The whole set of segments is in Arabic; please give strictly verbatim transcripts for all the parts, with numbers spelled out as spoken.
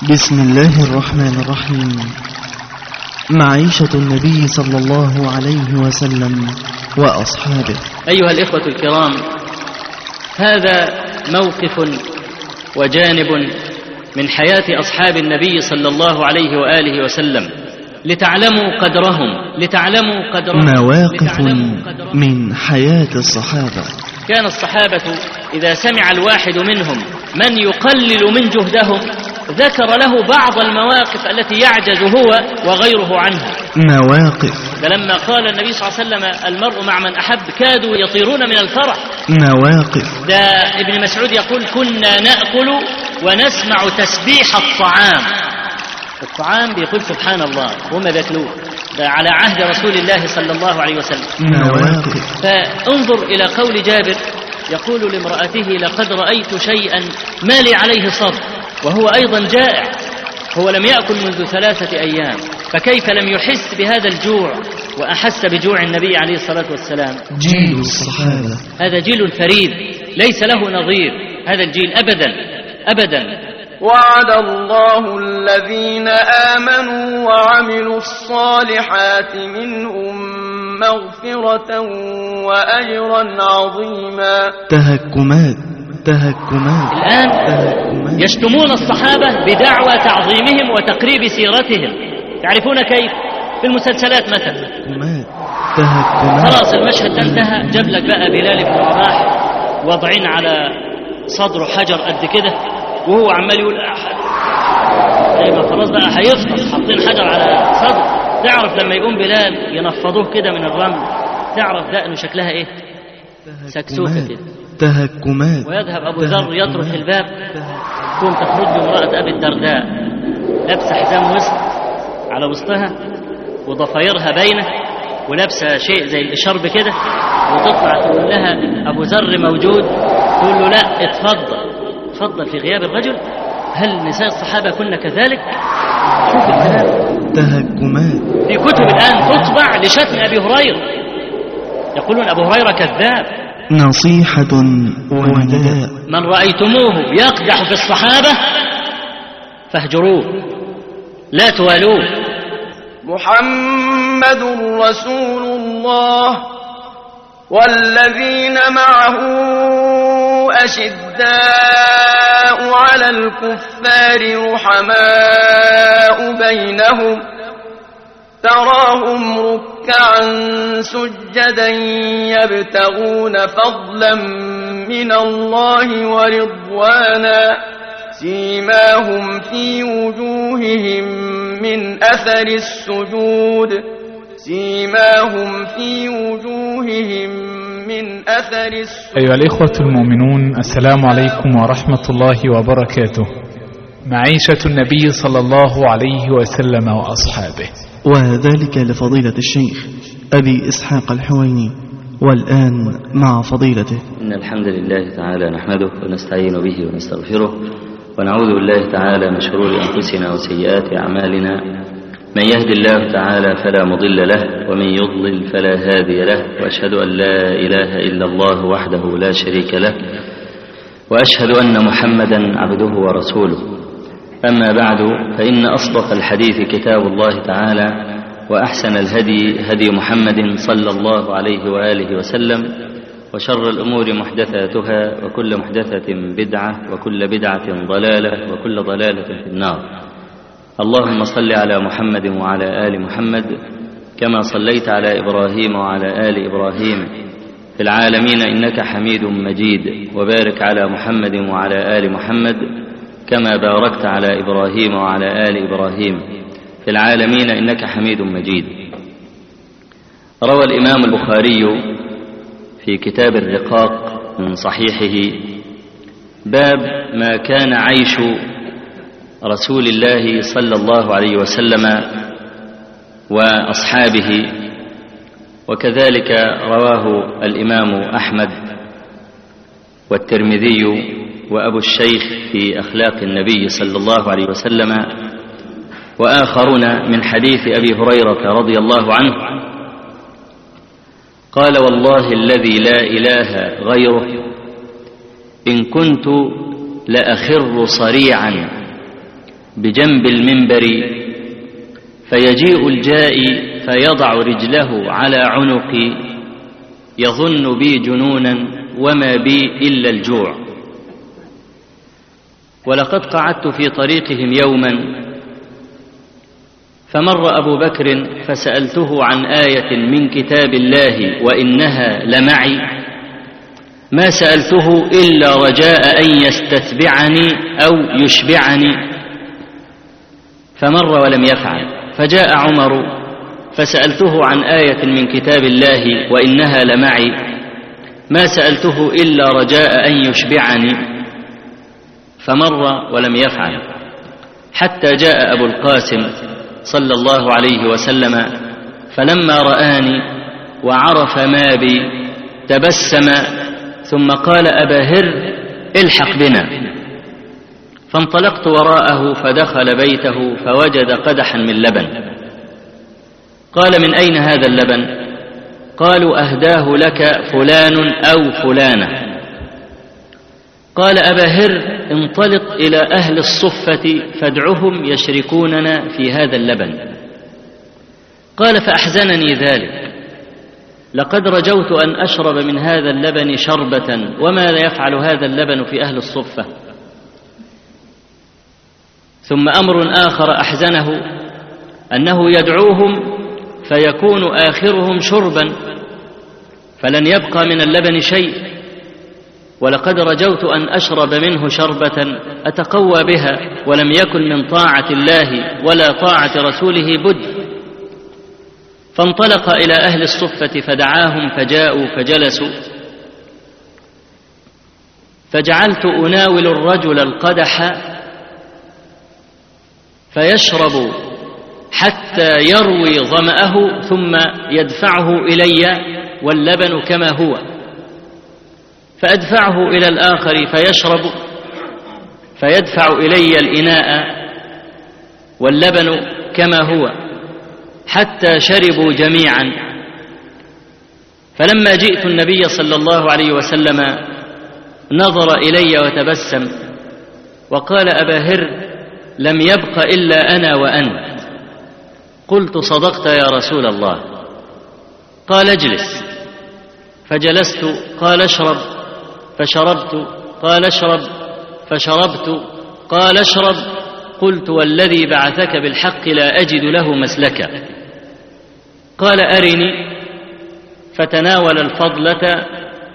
بسم الله الرحمن الرحيم. معيشة النبي صلى الله عليه وسلم وأصحابه. أيها الإخوة الكرام، هذا موقف وجانب من حياة أصحاب النبي صلى الله عليه وآله وسلم لتعلموا قدرهم لتعلموا قدرهم مواقف قدرهم من حياة الصحابة. كان الصحابة إذا سمع الواحد منهم من يقلل من جهدهم ذكر له بعض المواقف التي يعجز هو وغيره عنها. مواقف لما قال النبي صلى الله عليه وسلم المرء مع من أحب كادوا يطيرون من الفرح. مواقف ده ابن مسعود يقول كنا نأكل ونسمع تسبيح الطعام. الطعام بيقول سبحان الله وهم بياكلوه، ده على عهد رسول الله صلى الله عليه وسلم. مواقف فانظر إلى قول جابر يقول لامرأته لقد رأيت شيئا ما لي عليه صبر، وهو أيضا جائع، هو لم يأكل منذ ثلاثة أيام، فكيف لم يحس بهذا الجوع وأحس بجوع النبي عليه الصلاة والسلام؟ جيل الصحابة هذا جيل فريد ليس له نظير، هذا الجيل أبدا أبدا. وعد الله الذين آمنوا وعملوا الصالحات منهم مغفرة وأجرا عظيما. تهكمات تهكمات الآن تهكمات. يشتمون الصحابة بدعوى تعظيمهم وتقريب سيرتهم. تعرفون كيف؟ في المسلسلات مثلا تهكمات تهكمات. خلاص المشهد ده انتهى، جاب لك بقى بلال بن رباح وضعين على صدره حجر قد كده وهو عمال يقول أحد، ما خلاص بقى هيفطس، حاطين حجر على صدره. تعرف لما يقوم بلال ينفضوه كده من الرمل، تعرف دقنه شكلها ايه؟ سكسوكة كده. تهكمات. ويذهب أبو ذر يطرق الباب، تقوم تخرج امرأة أبي الدرداء لابسة حزام وسط على وسطها وضفايرها باينة ولابسة شيء زي الإشارب كده، وتطلع تقول لها أبو ذر موجود؟ تقول له لا اتفضل اتفضل في غياب الرجل. هل نساء الصحابة كنا كذلك؟ شوف الكلام. تهكمات. في كتب الآن تطبع لشتم أبي هريرة، يقولون أبو هريرة كذاب. نصيحة ونداء. من رأيتموه يقدح في الصحابة فاهجروه لا توالوه. محمد رسول الله والذين معه أشداء على الكفار رحماء بينهم تراهم ركعا سجدا يبتغون فضلا من الله ورضوانا سيماهم في وجوههم من أثر السجود سيماهم في وجوههم من أثر السجود. أيها الإخوة المؤمنون، السلام عليكم ورحمة الله وبركاته. معيشة النبي صلى الله عليه وسلم وأصحابه، وذلك لفضيلة الشيخ أبي إسحاق الحويني. والآن مع فضيلته. إن الحمد لله تعالى نحمده ونستعين به ونستغفره ونعوذ بالله تعالى من شرور أنفسنا وسيئات أعمالنا. من يهد الله تعالى فلا مضل له ومن يضلل فلا هادي له، وأشهد أن لا إله إلا الله وحده لا شريك له، وأشهد أن محمدا عبده ورسوله. أما بعد، فإن أصدق الحديث كتاب الله تعالى، وأحسن الهدي هدي محمد صلى الله عليه وآله وسلم، وشر الأمور محدثاتها، وكل محدثة بدعة، وكل بدعة ضلالة، وكل ضلالة في النار. اللهم صل على محمد وعلى آل محمد كما صليت على إبراهيم وعلى آل إبراهيم في العالمين إنك حميد مجيد، وبارك على محمد وعلى آل محمد كما باركت على إبراهيم وعلى آل إبراهيم في العالمين إنك حميد مجيد. روى الإمام البخاري في كتاب الرقاق من صحيحه باب ما كان عيش رسول الله صلى الله عليه وسلم وأصحابه، وكذلك رواه الإمام أحمد والترمذي وأبو الشيخ في أخلاق النبي صلى الله عليه وسلم وآخرون من حديث أبي هريرة رضي الله عنه قال: والله الذي لا إله غيره إن كنت لأخر صريعا بجنب المنبر، فيجيء الجائي فيضع رجله على عنقي، يظن بي جنونا وما بي إلا الجوع. ولقد قعدت في طريقهم يوما، فمر أبو بكر فسألته عن آية من كتاب الله وإنها لمعي، ما سألته إلا رجاء أن يستتبعني أو يشبعني، فمر ولم يفعل. فجاء عمر فسألته عن آية من كتاب الله وإنها لمعي، ما سألته إلا رجاء أن يشبعني، فمر ولم يفعل. حتى جاء أبو القاسم صلى الله عليه وسلم، فلما رآني وعرف ما بي تبسم ثم قال: أبا هر الحق بنا. فانطلقت وراءه فدخل بيته فوجد قدحا من لبن. قال: من أين هذا اللبن؟ قالوا: أهداه لك فلان أو فلانة. قال: أبا هر انطلق إلى أهل الصفة فادعهم يشركوننا في هذا اللبن. قال: فأحزنني ذلك، لقد رجوت أن أشرب من هذا اللبن شربة، وماذا يفعل هذا اللبن في أهل الصفة؟ ثم أمر آخر أحزنه أنه يدعوهم فيكون آخرهم شربا، فلن يبقى من اللبن شيء، ولقد رجوت أن أشرب منه شربة أتقوى بها، ولم يكن من طاعة الله ولا طاعة رسوله بد. فانطلق إلى أهل الصفة فدعاهم فجاءوا فجلسوا، فجعلت أناول الرجل القدح فيشرب حتى يروي ظمأه ثم يدفعه إلي واللبن كما هو، فأدفعه إلى الآخر فيشرب فيدفع إلي الإناء واللبن كما هو، حتى شربوا جميعا. فلما جئت النبي صلى الله عليه وسلم نظر إلي وتبسم وقال: أبا هر لم يبق إلا أنا وأنت. قلت: صدقت يا رسول الله. قال: اجلس. فجلست. قال: اشرب. فشربت. قال: اشرب. فشربت. قال: اشرب. قلت: والذي بعثك بالحق لا أجد له مسلكا. قال: أرني. فتناول الفضلة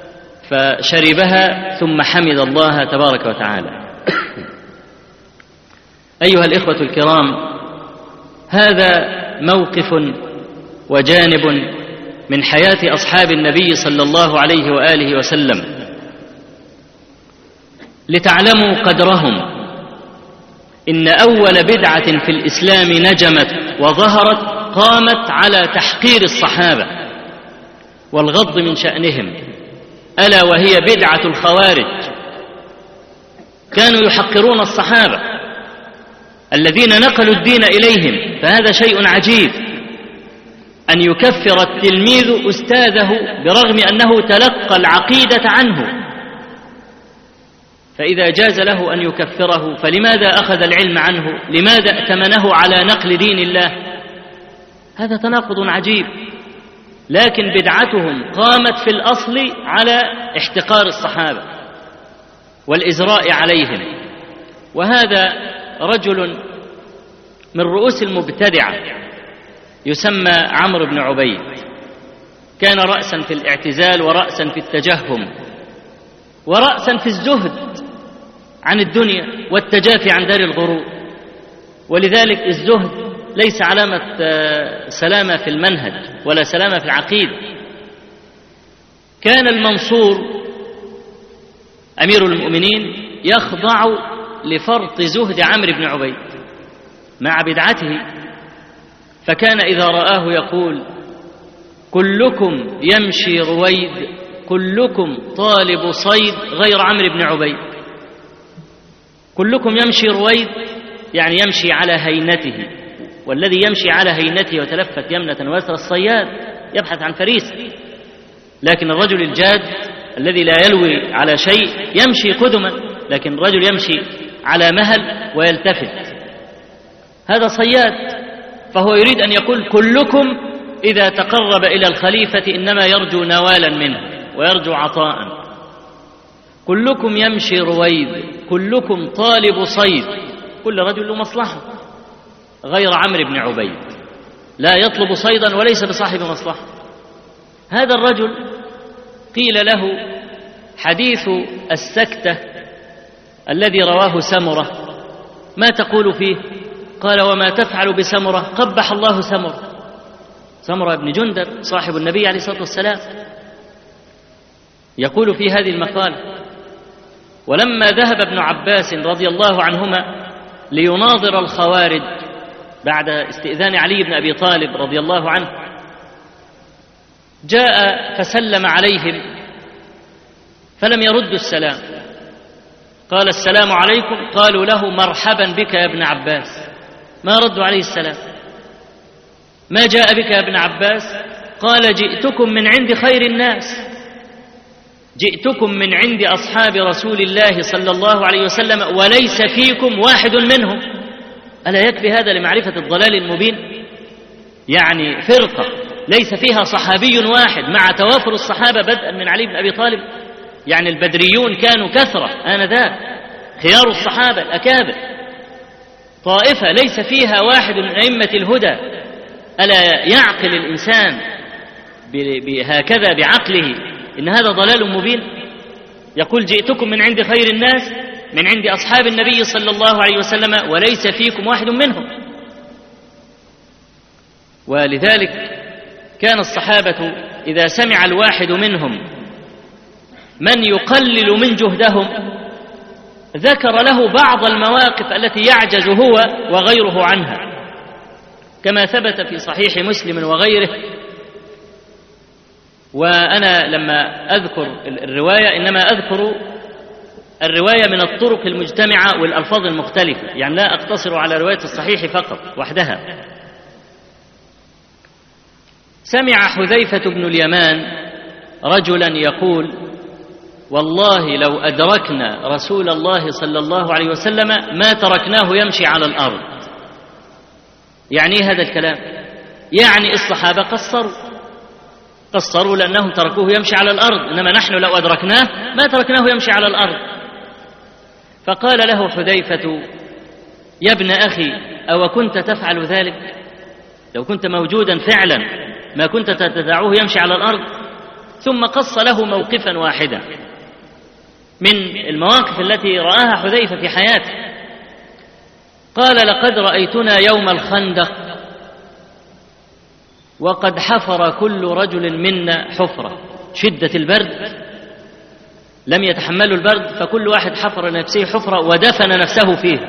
فشربها ثم حمد الله تبارك وتعالى. أيها الإخوة الكرام، هذا موقف وجانب من حياة أصحاب النبي صلى الله عليه وآله وسلم، لتعلموا قدرهم. إن أول بدعة في الإسلام نجمت وظهرت قامت على تحقير الصحابة والغض من شأنهم، ألا وهي بدعة الخوارج. كانوا يحقرون الصحابة الذين نقلوا الدين إليهم، فهذا شيء عجيب أن يكفر التلميذ أستاذه برغم أنه تلقى العقيدة عنه، فإذا جاز له أن يكفره فلماذا أخذ العلم عنه؟ لماذا ائتمنه على نقل دين الله؟ هذا تناقض عجيب. لكن بدعتهم قامت في الأصل على احتقار الصحابة والإزراء عليهم. وهذا رجل من رؤوس المبتدعة يسمى عمرو بن عبيد، كان رأسا في الاعتزال ورأسا في التجهم ورأسا في الزهد عن الدنيا والتجافي عن دار الغرور. ولذلك الزهد ليس علامة سلامة في المنهج ولا سلامة في العقيدة. كان المنصور أمير المؤمنين يخضع لفرط زهد عمرو بن عبيد مع بدعته، فكان إذا رآه يقول: كلكم يمشي رويد، كلكم طالب صيد غير عمرو بن عبيد. كلكم يمشي رويد يعني يمشي على هينته، والذي يمشي على هينته وتلفت يمنة ويسرى الصياد يبحث عن فريسة، لكن الرجل الجاد الذي لا يلوي على شيء يمشي قدما، لكن الرجل يمشي على مهل ويلتفت هذا صياد، فهو يريد أن يقول كلكم إذا تقرب إلى الخليفة إنما يرجو نوالا منه ويرجو عطاء، كلكم يمشي رويد، كلكم طالب صيد، كل رجل له مصلحة، غير عمرو بن عبيد لا يطلب صيدا وليس بصاحب مصلحة. هذا الرجل قيل له حديث السكتة الذي رواه سمرة، ما تقول فيه؟ قال وما تفعل بسمرة؟ قبح الله سمرة. سمرة بن جندب صاحب النبي عليه الصلاة والسلام يقول في هذه المقالة: ولما ذهب ابن عباس رضي الله عنهما ليناظر الخوارج بعد استئذان علي بن أبي طالب رضي الله عنه، جاء فسلم عليهم فلم يردوا السلام، قال السلام عليكم، قالوا له مرحبا بك يا ابن عباس، ما ردوا عليه السلام. ما جاء بك يا ابن عباس؟ قال جئتكم من عند خير الناس، جئتكم من عند أصحاب رسول الله صلى الله عليه وسلم وليس فيكم واحد منهم. ألا يكفي هذا لمعرفة الضلال المبين؟ يعني فرقة ليس فيها صحابي واحد مع توافر الصحابة بدءا من علي بن أبي طالب، يعني البدريون كانوا كثرة آنذاك، خيار الصحابة الأكابر، طائفة ليس فيها واحد من أئمة الهدى. ألا يعقل الإنسان بهكذا بعقله إن هذا ضلال مبين؟ يقول جئتكم من عند خير الناس، من عند أصحاب النبي صلى الله عليه وسلم وليس فيكم واحد منهم. ولذلك كان الصحابة إذا سمع الواحد منهم من يقلل من جهدهم ذكر له بعض المواقف التي يعجز هو وغيره عنها، كما ثبت في صحيح مسلم وغيره. وأنا لما أذكر الرواية إنما أذكر الرواية من الطرق المجتمعة والألفاظ المختلفة، يعني لا أقتصر على رواية الصحيح فقط وحدها. سمع حذيفة بن اليمان رجلا يقول والله لو أدركنا رسول الله صلى الله عليه وسلم ما تركناه يمشي على الأرض. يعني هذا الكلام؟ يعني الصحابة قصروا قصروا لأنهم تركوه يمشي على الأرض، إنما نحن لو أدركناه ما تركناه يمشي على الأرض. فقال له حذيفة يا ابن أخي أو كنت تفعل ذلك؟ لو كنت موجودا فعلا ما كنت تدعوه يمشي على الأرض؟ ثم قص له موقفا واحدا من المواقف التي رآها حذيفة في حياته. قال لقد رأيتنا يوم الخندق وقد حفر كل رجل منا حفرة، شدة البرد لم يتحملوا البرد، فكل واحد حفر نفسه حفرة ودفن نفسه فيه.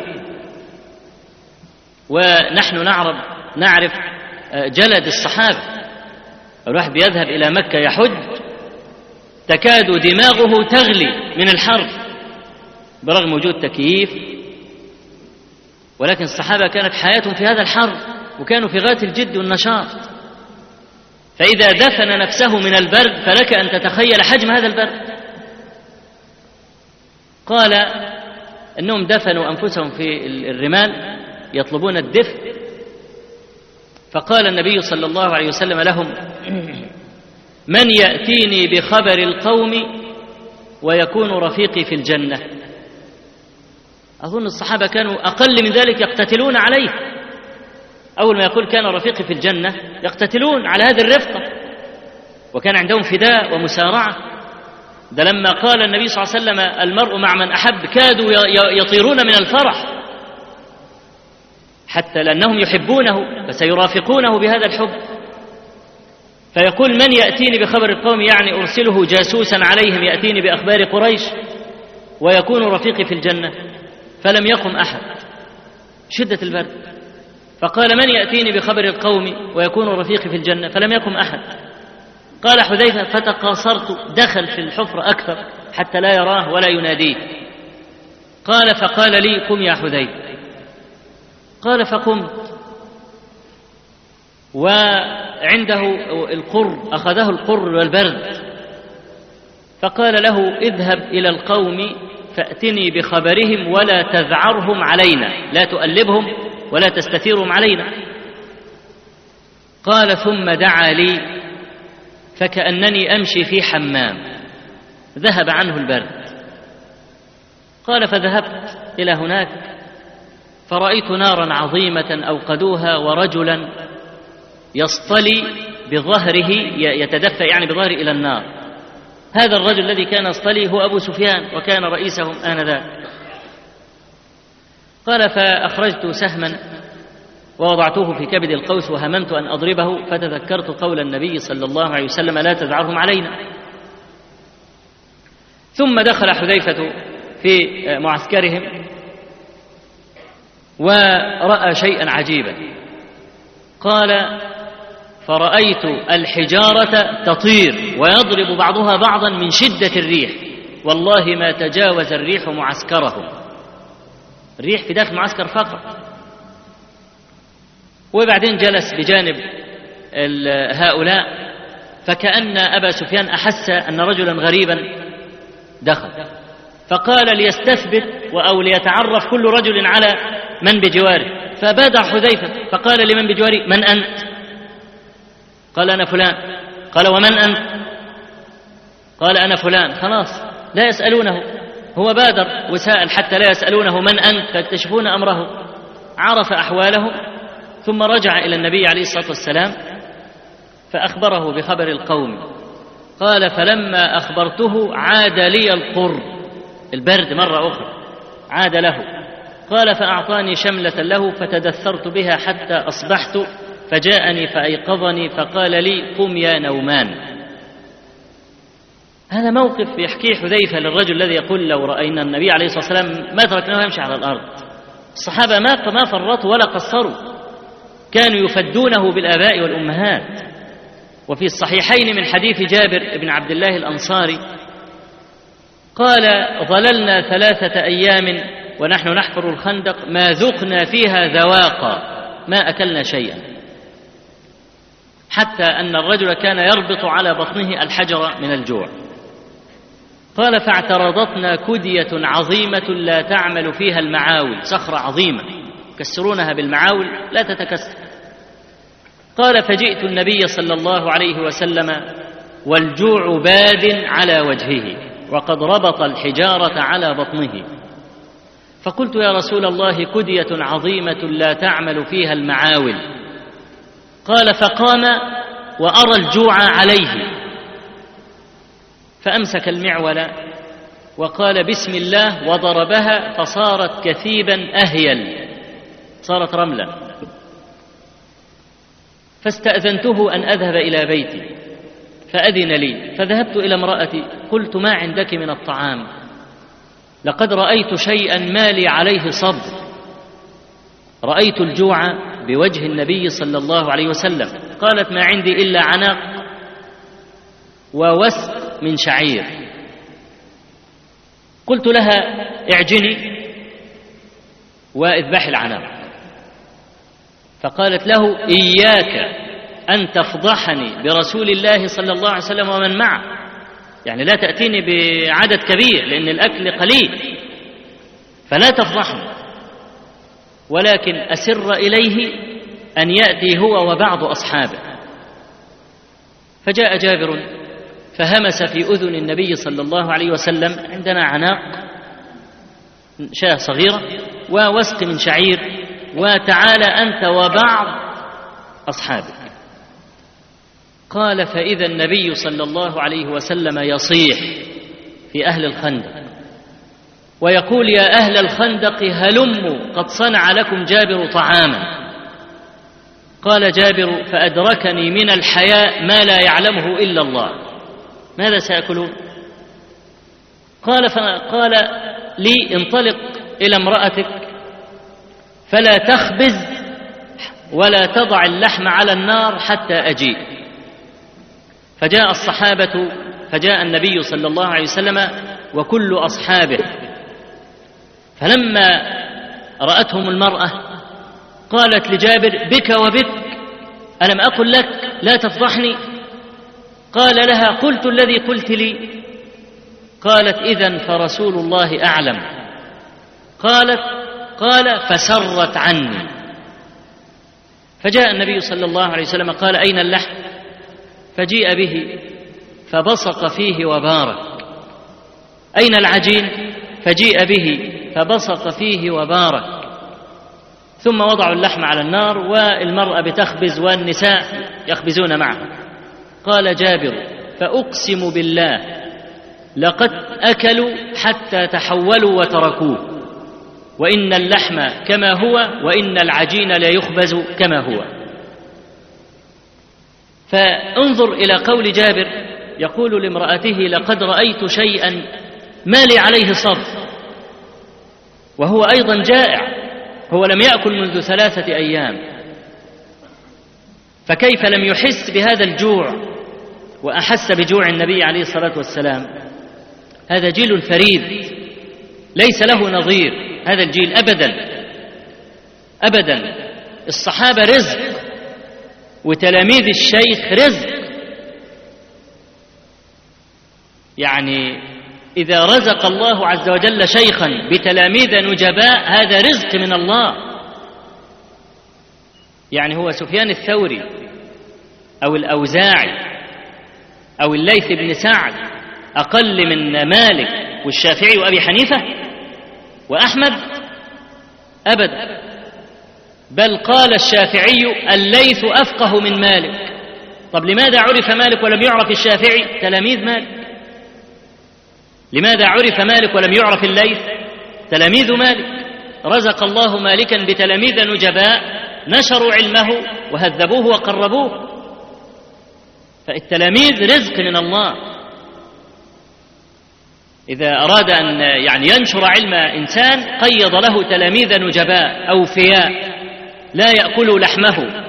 ونحن نعرف نعرف جلد الصحابة، الواحد بيذهب إلى مكة يحج تكاد دماغه تغلي من الحر برغم وجود تكييف، ولكن الصحابة كانت حياتهم في هذا الحر وكانوا في غاية الجد والنشاط، فإذا دفن نفسه من البرد فلك أن تتخيل حجم هذا البرد. قال أنهم دفنوا أنفسهم في الرمال يطلبون الدفء، فقال النبي صلى الله عليه وسلم لهم من يأتيني بخبر القوم ويكون رفيقي في الجنة. أظن الصحابة كانوا أقل من ذلك يقتتلون عليه، أول ما يقول كان رفيقي في الجنة يقتتلون على هذه الرفقة، وكان عندهم فداء ومسارعة. ده لما قال النبي صلى الله عليه وسلم المرء مع من أحب كادوا يطيرون من الفرح، حتى لأنهم يحبونه فسيرافقونه بهذا الحب. فيقول من يأتيني بخبر القوم، يعني أرسله جاسوسا عليهم يأتيني بأخبار قريش ويكون رفيقي في الجنة، فلم يقم أحد شدة البرد. فقال من يأتيني بخبر القوم ويكون رفيقي في الجنة، فلم يقم أحد. قال حذيفة فتقاصرت، دخل في الحفرة أكثر حتى لا يراه ولا يناديه. قال فقال لي قم يا حذيفة. قال فقمت، وعنده القر، أخذه القر والبرد، فقال له اذهب إلى القوم فأتني بخبرهم ولا تذعرهم علينا، لا تؤلبهم ولا تستثيرهم علينا. قال ثم دعا لي فكأنني أمشي في حمام، ذهب عنه البرد. قال فذهبت إلى هناك فرأيت نارا عظيمة أوقدوها ورجلا يصطلي بظهره، يتدفأ يعني بظهره إلى النار. هذا الرجل الذي كان يصطلي هو أبو سفيان وكان رئيسهم آنذاك. قال فأخرجت سهما ووضعته في كبد القوس وهممت أن أضربه، فتذكرت قول النبي صلى الله عليه وسلم لا تذعرهم علينا. ثم دخل حذيفة في معسكرهم ورأى شيئا عجيبا. قال فرأيت الحجارة تطير ويضرب بعضها بعضا من شدة الريح، والله ما تجاوز الريح معسكرهم. الريح في داخل معسكر فقط. وبعدين جلس بجانب هؤلاء، فكأن أبا سفيان أحس أن رجلا غريبا دخل، فقال ليستثبت أو ليتعرف كل رجل على من بجواره. فبادر حذيفة فقال لمن بجواره من أنت؟ قال أنا فلان. قال ومن أنت؟ قال أنا فلان. خلاص لا يسألونه، هو بادر وسائل حتى لا يسألونه من أنت، فاكتشفون أمره. عرف أحواله ثم رجع إلى النبي عليه الصلاة والسلام فأخبره بخبر القوم. قال فلما أخبرته عاد لي القر، البرد مرة أخرى عاد له. قال فأعطاني شملة له فتدثرت بها حتى أصبحت، فجاءني فأيقظني فقال لي قم يا نومان. هذا موقف يحكيه حذيفة للرجل الذي يقول لو رأينا النبي عليه الصلاة والسلام ما تركناه يمشي على الأرض. الصحابة ما ما فرطوا ولا قصروا، كانوا يفدونه بالآباء والأمهات. وفي الصحيحين من حديث جابر بن عبد الله الأنصاري قال ظللنا ثلاثة أيام ونحن نحفر الخندق ما ذقنا فيها ذواقا، ما أكلنا شيئا، حتى أن الرجل كان يربط على بطنه الحجر من الجوع. قال فاعترضتنا كدية عظيمة لا تعمل فيها المعاول، صخرة عظيمة يكسرونها بالمعاول لا تتكسر. قال فجئت النبي صلى الله عليه وسلم والجوع باد على وجهه وقد ربط الحجارة على بطنه، فقلت يا رسول الله كدية عظيمة لا تعمل فيها المعاول. قال فقام وأرى الجوع عليه فأمسك المعول وقال بسم الله وضربها فصارت كثيبا أهيل، صارت رملا. فاستأذنته أن أذهب إلى بيتي فأذن لي، فذهبت إلى امرأتي قلت ما عندك من الطعام؟ لقد رأيت شيئا ما لي عليه صبر. رأيت الجوع بوجه النبي صلى الله عليه وسلم. قالت ما عندي إلا عناق ووسق من شعير. قلت لها اعجني واذبحي العناق. فقالت له إياك أن تفضحني برسول الله صلى الله عليه وسلم ومن معه، يعني لا تأتيني بعدد كبير لأن الأكل قليل، فلا تفضحني، ولكن أسر إليه أن يأتي هو وبعض أصحابه. فجاء جابر فهمس في أذن النبي صلى الله عليه وسلم عندنا عناق شاة صغيرة ووسق من شعير، وتعالى أنت وبعض أصحابك. قال فإذا النبي صلى الله عليه وسلم يصيح في أهل الخندق ويقول يا أهل الخندق هلموا قد صنع لكم جابر طعاما. قال جابر فأدركني من الحياء ما لا يعلمه إلا الله، ماذا سيأكلون؟ قال فقال لي انطلق إلى امرأتك فلا تخبز ولا تضع اللحم على النار حتى أجيء. فجاء الصحابة فجاء النبي صلى الله عليه وسلم وكل أصحابه، فلما رأتهم المرأة قالت لجابر بك وبك ألم أقل لك لا تفضحني؟ قال لها قلت الذي قلت لي. قالت إذن فرسول الله أعلم. قالت قال فسرت عني فجاء النبي صلى الله عليه وسلم قال: أين اللحم؟ فجيء به فبصق فيه وبارك. أين العجين؟ فجيء به فبصق فيه وبارك. ثم وضعوا اللحم على النار والمرأة بتخبز والنساء يخبزون معها. قال جابر: فأقسم بالله لقد أكلوا حتى تحولوا وتركوه، وإن اللحم كما هو وإن العجين لا يخبز كما هو. فانظر إلى قول جابر يقول لامرأته: لقد رأيت شيئا ما لي عليه صبر، وهو أيضا جائع، هو لم يأكل منذ ثلاثة أيام، فكيف لم يحس بهذا الجوع وأحس بجوع النبي عليه الصلاة والسلام؟ هذا جيل فريد ليس له نظير، هذا الجيل أبدا أبدا. الصحابة رزق وتلاميذ الشيخ رزق، يعني إذا رزق الله عز وجل شيخا بتلاميذ نجباء هذا رزق من الله. يعني هو سفيان الثوري أو الأوزاعي أو الليث بن سعد أقل من مالك والشافعي وأبي حنيفة وأحمد؟ أبدا، بل قال الشافعي: الليث أفقه من مالك. طب لماذا عرف مالك ولم يعرف الشافعي؟ تلاميذ مالك. لماذا عرف مالك ولم يعرف الليث؟ تلاميذ مالك. رزق الله مالكا بتلاميذ نجباء نشروا علمه وهذبوه وقربوه. فالتلاميذ رزق من الله. إذا أراد أن يعني ينشر علم إنسان قيض له تلاميذ نجباء أوفياء لا يأكلوا لحمه،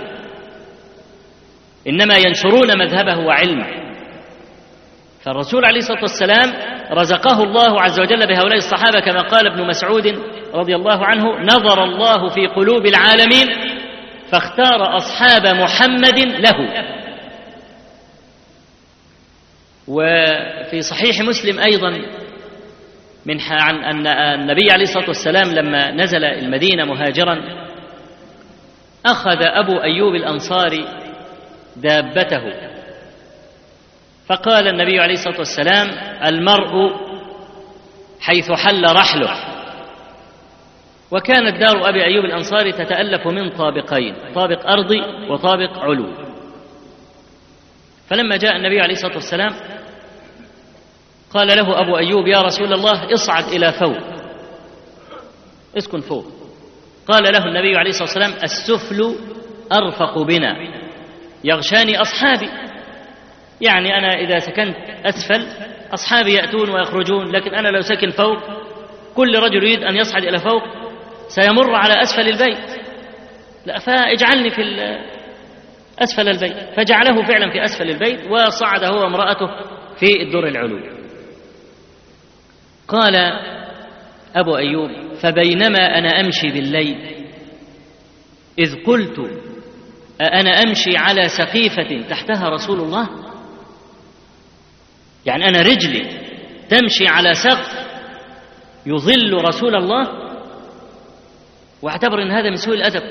إنما ينشرون مذهبه وعلمه. فالرسول عليه الصلاة والسلام رزقه الله عز وجل بهؤلاء الصحابة، كما قال ابن مسعود رضي الله عنه: نظر الله في قلوب العالمين فاختار أصحاب محمد له. وفي صحيح مسلم أيضا من عن أن النبي عليه الصلاة والسلام لما نزل المدينة مهاجرا أخذ أبو أيوب الأنصاري دابته، فقال النبي عليه الصلاة والسلام: المرء حيث حل رحله. وكانت دار أبي أيوب الأنصاري تتألف من طابقين، طابق أرضي وطابق علوي. فلما جاء النبي عليه الصلاة والسلام قال له أبو أيوب: يا رسول الله اصعد إلى فوق، اسكن فوق. قال له النبي عليه الصلاة والسلام: السفل أرفق بنا، يغشاني أصحابي. يعني أنا إذا سكنت أسفل أصحابي يأتون ويخرجون، لكن أنا لو سكن فوق كل رجل يريد أن يصعد إلى فوق سيمر على أسفل البيت، لا فاجعلني في أسفل البيت. فجعله فعلا في أسفل البيت وصعد هو وامرأته في الدور العلوي. قال أبو أيوب: فبينما أنا أمشي بالليل إذ قلت أنا أمشي على سقيفة تحتها رسول الله؟ يعني أنا رجلي تمشي على سقف يظل رسول الله، واعتبر أن هذا من سوء الأدب.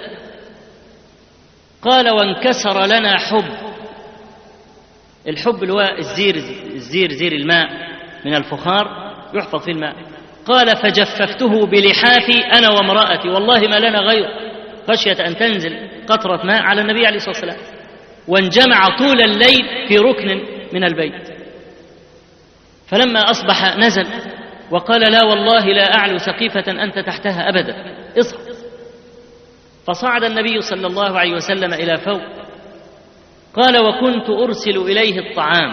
قال: وانكسر لنا حب. الحب اللي هو الزير، الزير زير الماء من الفخار يحفظ في الماء. قال: فجففته بلحافي أنا وامرأتي، والله ما لنا غير، خشية أن تنزل قطرة ماء على النبي عليه الصلاة والسلام. وانجمع طول الليل في ركن من البيت. فلما أصبح نزل وقال: لا والله لا أعلو سقيفة أنت تحتها أبدا، اصعد. فصعد النبي صلى الله عليه وسلم إلى فوق. قال: وكنت أرسل إليه الطعام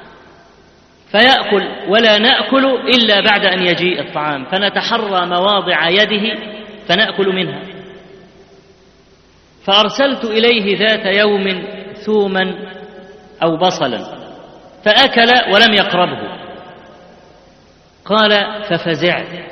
فيأكل ولا نأكل إلا بعد أن يجيء الطعام، فنتحرى مواضع يده فنأكل منها. فأرسلت إليه ذات يوم ثوما أو بصلا فأكل ولم يقربه. قال: ففزعت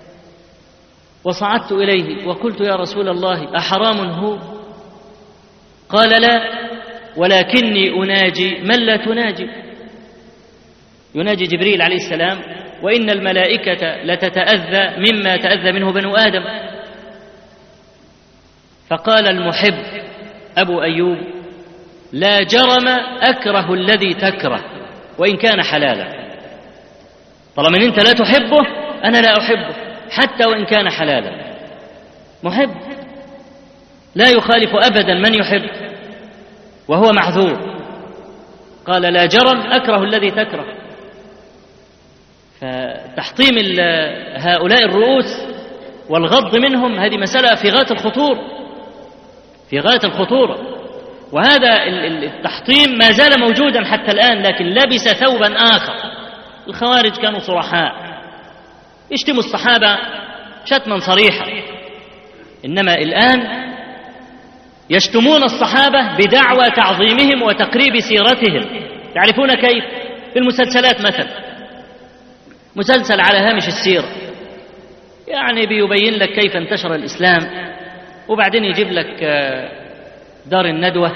وصعدت إليه وقلت: يا رسول الله أحرام هو؟ قال: لا، ولكني أناجي من لا تناجي. يناجي جبريل عليه السلام، وإن الملائكة لتتأذى مما تأذى منه بنو آدم. فقال المحب: أبو أيوب: لا جرم أكره الذي تكره وإن كان حلالا. طالما أنت لا تحبه أنا لا أحبه حتى وإن كان حلالا. محب لا يخالف أبدا من يحب وهو معذور. قال: لا جرم أكره الذي تكره. فتحطيم هؤلاء الرؤوس والغض منهم هذه مسألة في غاية الخطورة، في غاية الخطورة. وهذا التحطيم ما زال موجودا حتى الآن، لكن لبس ثوبا آخر. الخوارج كانوا صرحاء يشتموا الصحابة شتما صريحا، إنما الآن يشتمون الصحابة بدعوى تعظيمهم وتقريب سيرتهم. تعرفون كيف؟ في المسلسلات مثلا، مسلسل على هامش السيرة، يعني بيبين لك كيف انتشر الإسلام، وبعدين يجيب لك دار الندوة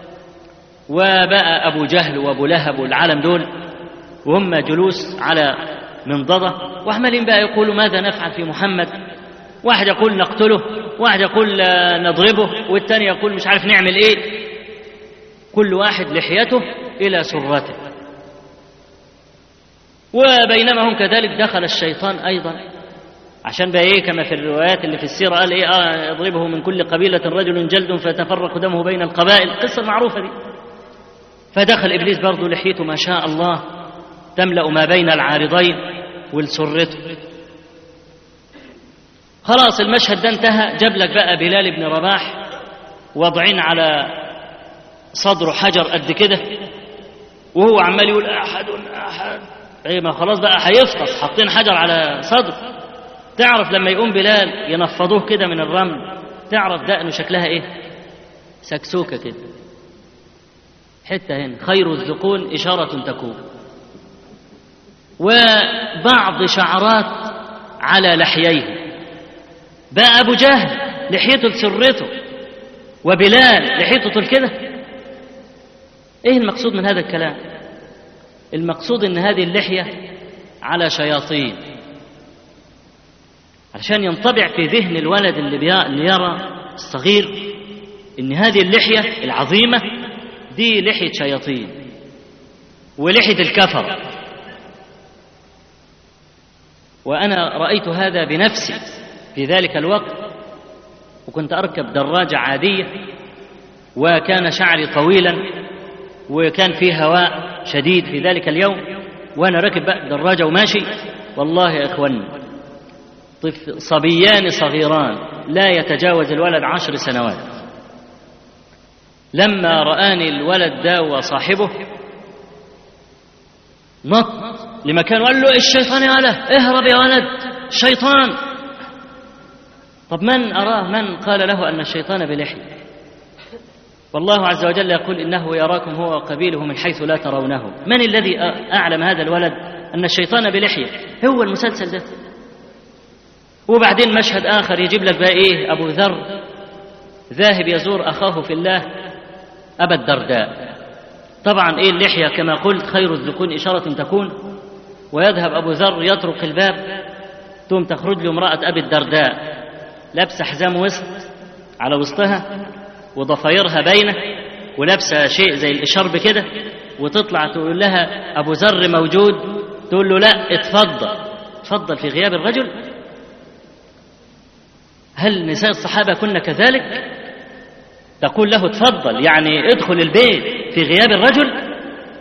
وبقى أبو جهل وأبو لهب والعالم دول وهم جلوس على منضدة وعمالين بقى يقولوا ماذا نفعل في محمد. واحد يقول نقتله، واحد يقول نضربه، والتاني يقول مش عارف نعمل ايه. كل واحد لحيته إلى سرته. وبينما هم كذلك دخل الشيطان أيضا، عشان بقى ايه كما في الروايات اللي في السيرة قال ايه آه يضربه من كل قبيلة رجل جلد فتفرق دمه بين القبائل، القصة المعروفة دي. فدخل إبليس برضه لحيته ما شاء الله تملأ ما بين العارضين والسرته. خلاص المشهد ده انتهى. جاب لك بقى بلال بن رباح وضعين على صدره حجر قد كده، وهو عمال يقول أحد أحد. ايه ما خلاص بقى هيفطس، حاطين حجر على صدره. تعرف لما يقوم بلال ينفضوه كده من الرمل، تعرف دقنه شكلها ايه؟ سكسوكة كده، حتة هنا خير الذقون إشارة تكون، وبعض شعرات على لحييه. بقى أبو جهل لحيته لسرته، وبلال لحيته طول كده. ايه المقصود من هذا الكلام؟ المقصود ان هذه اللحية على شياطين، عشان ينطبع في ذهن الولد اللي يرى الصغير ان هذه اللحية العظيمة دي لحية شياطين ولحية الكفر. وأنا رأيت هذا بنفسي في ذلك الوقت، وكنت أركب دراجة عادية وكان شعري طويلا وكان فيه هواء شديد في ذلك اليوم، وأنا راكب بقى دراجة وماشي. والله يا إخواني طفل صبيان صغيران لا يتجاوز الولد عشر سنوات، لما رآني الولد ده وصاحبه نط لمكان وقال له الشيطان يا له اهرب يا ولد الشيطان. طب من أراه من قال له أن الشيطان بلحية؟ والله عز وجل يقول إنه يراكم هو وقبيله من حيث لا ترونه. من الذي أعلم هذا الولد أن الشيطان بلحية؟ هو المسلسل ده. وبعدين مشهد آخر يجيب لك بقى إيه؟ أبو ذر ذاهب يزور أخاه في الله أبا الدرداء. طبعا إيه اللحية كما قلت خير الذقون إشارة تكون. ويذهب أبو ذر يطرق الباب، ثم تخرج له امرأة أبي الدرداء لابسة حزام وسط على وسطها وضفايرها بينه ولابسة شيء زي الإشارب كده، وتطلع تقول لها أبو ذر موجود، تقول له لا اتفضل. اتفضل في غياب الرجل؟ هل نساء الصحابة كنا كذلك؟ تقول له اتفضل يعني ادخل البيت في غياب الرجل؟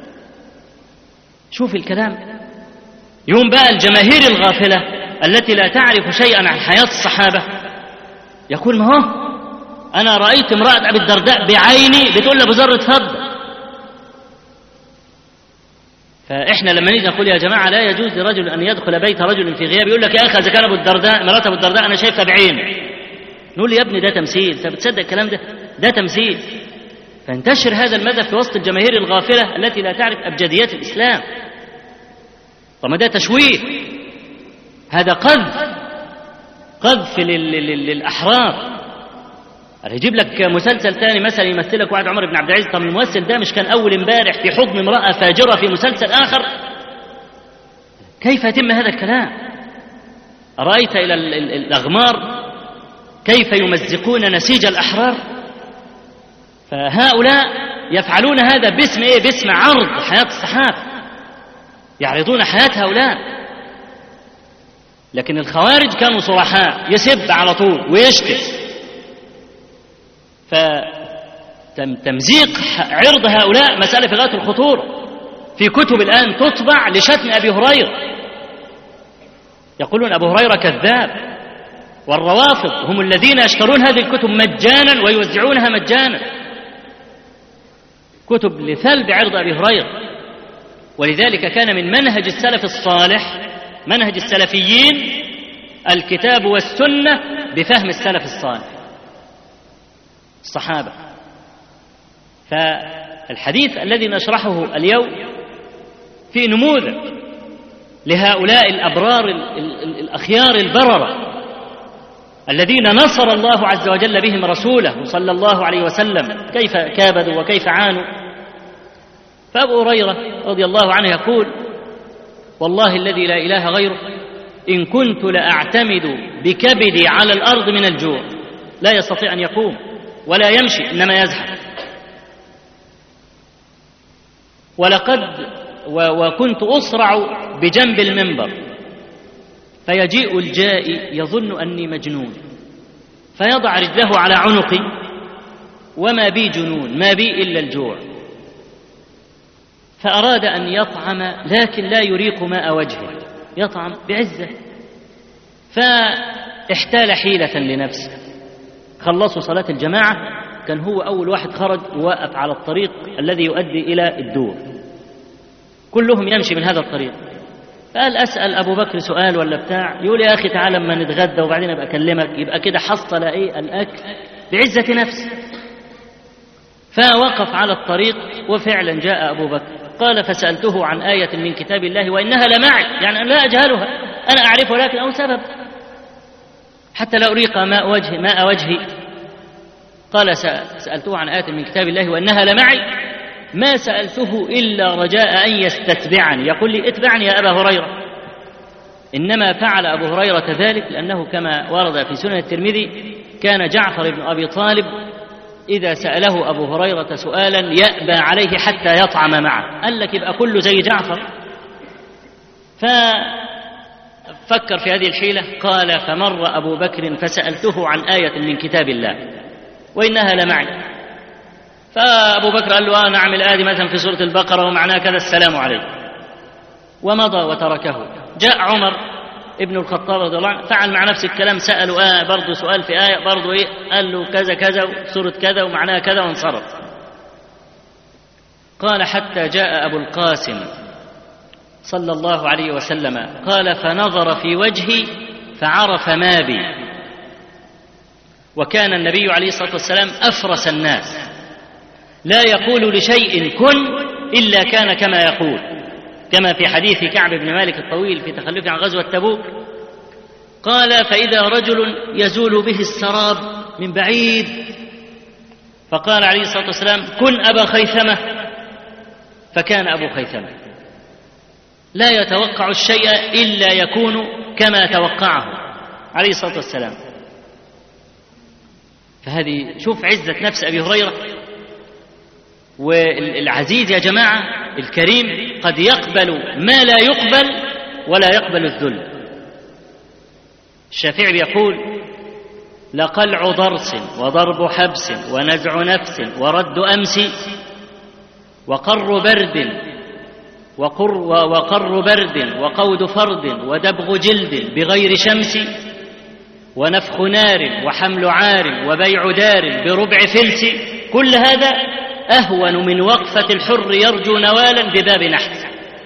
شوف الكلام. يوم بقى الجماهير الغافلة التي لا تعرف شيئا عن حياة الصحابة يقول ما هو أنا رأيت امرأة أبي الدرداء بعيني بتقول لأبو ذر اتفضل. فإحنا لما نيجي نقول يا جماعة لا يجوز لرجل أن يدخل بيت رجل في غياب، يقول لك يا أخي إذا كان أبو الدرداء مرات أبو الدرداء أنا شايفها بعيني، نقول يا ابني ده تمثيل. أنت بتصدق الكلام ده؟ ده تمثيل. فانتشر هذا المذهب في وسط الجماهير الغافلة التي لا تعرف أبجديات الإسلام. طب ما ده تشويه، هذا قذف قذف للأحرار. يجيب لك مسلسل ثاني مثلا يمثلك واحد عمر بن عبد العزيز. طب الممثل ده مش كان أول امبارح في حضن امرأة فاجرة في مسلسل آخر؟ كيف يتم هذا الكلام؟ أرأيت إلى الأغمار كيف يمزقون نسيج الأحرار؟ فهؤلاء يفعلون هذا باسم إيه؟ باسم عرض حياة الصحابة، يعرضون حياة هؤلاء. لكن الخوارج كانوا صرحاء، يسب على طول ويشتم. فتمزيق عرض هؤلاء مسألة في غاية الخطورة. في كتب الآن تطبع لشتم أبي هريرة، يقولون أبو هريرة كذاب، والروافض هم الذين يشترون هذه الكتب مجانا ويوزعونها مجانا، كتب لثلب عرض أبي هريرة. ولذلك كان من منهج السلف الصالح، منهج السلفيين، الكتاب والسنة بفهم السلف الصالح الصحابة. فالحديث الذي نشرحه اليوم في نموذج لهؤلاء الأبرار الأخيار البررة الذين نصر الله عز وجل بهم رسوله صلى الله عليه وسلم، كيف كابدوا وكيف عانوا. فأبو هريرة رضي الله عنه يقول: والله الذي لا إله غيره إن كنت لأعتمد بكبدي على الأرض من الجوع، لا يستطيع أن يقوم ولا يمشي، إنما يزحف. ولقد وكنت أصرع بجنب المنبر، فيجيء الجائي يظن أني مجنون، فيضع رجله على عنقي وما بي جنون، ما بي إلا الجوع. فأراد أن يطعم لكن لا يريق ماء وجهه، يطعم بعزة، فاحتال حيلة لنفسه. خلصوا صلاة الجماعة، كان هو أول واحد خرج ووقف على الطريق الذي يؤدي إلى الدور، كلهم يمشي من هذا الطريق. قال: أسأل أبو بكر سؤال ولا بتاع؟ يقول: يا أخي تعالى ما نتغدى وبعدين أبقى أكلمك. يبقى كده حصل إيه؟ الأكل بعزة نفسه. فوقف على الطريق، وفعلا جاء أبو بكر. قال: فسألته عن آية من كتاب الله وإنها لمعي، يعني أنا لا أجهلها، أنا أعرفها لكن أو سبب حتى لا أريق ماء وجهي ماء وجهي. قال: سألته عن آية من كتاب الله وإنها لمعي، ما سألته إلا رجاء أن يستتبعني، يقول لي: اتبعني يا أبا هريرة. إنما فعل أبو هريرة ذلك لأنه كما ورد في سنن الترمذي كان جعفر بن أبي طالب إذا سأله أبو هريرة سؤالا يأبى عليه حتى يطعم معه. قال لك يبقى كله زي جعفر. ففكر في هذه الحيلة. قال: فمر أبو بكر فسألته عن آية من كتاب الله وإنها لمعي. فأبو بكر قال له: أنا أعمل آدي مثلا في سورة البقرة ومعناه كذا، السلام عليكم، ومضى وتركه. جاء عمر ابن الخطاب رضي الله عنه فعل مع نفس الكلام، سأله آه برضه سؤال في آية برضه إيه، قال له كذا كذا سورة كذا ومعناها كذا، وانصرف. قال: حتى جاء أبو القاسم صلى الله عليه وسلم، قال: فنظر في وجهي فعرف ما بي. وكان النبي عليه الصلاة والسلام أفرس الناس، لا يقول لشيء كن إلا كان كما يقول، كما في حديث كعب بن مالك الطويل في تخلفه عن غزوة تبوك. قال: فإذا رجل يزول به السراب من بعيد، فقال عليه الصلاة والسلام: كن أبا خيثمة، فكان أبو خيثمة. لا يتوقع الشيء إلا يكون كما توقعه عليه الصلاة والسلام. فهذه شوف عزة نفس أبي هريرة. والعزيز يا جماعة الكريم قد يقبل ما لا يقبل ولا يقبل الذل. الشافعي يقول: لقلع ضرس وضرب حبس ونزع نفس ورد أمس وقر برد وقر, وقر برد وقود فرد ودبغ جلد بغير شمس ونفخ نار وحمل عار وبيع دار بربع فلس، كل هذا أهون من وقفة الحر يرجو نوالا بباب نحس.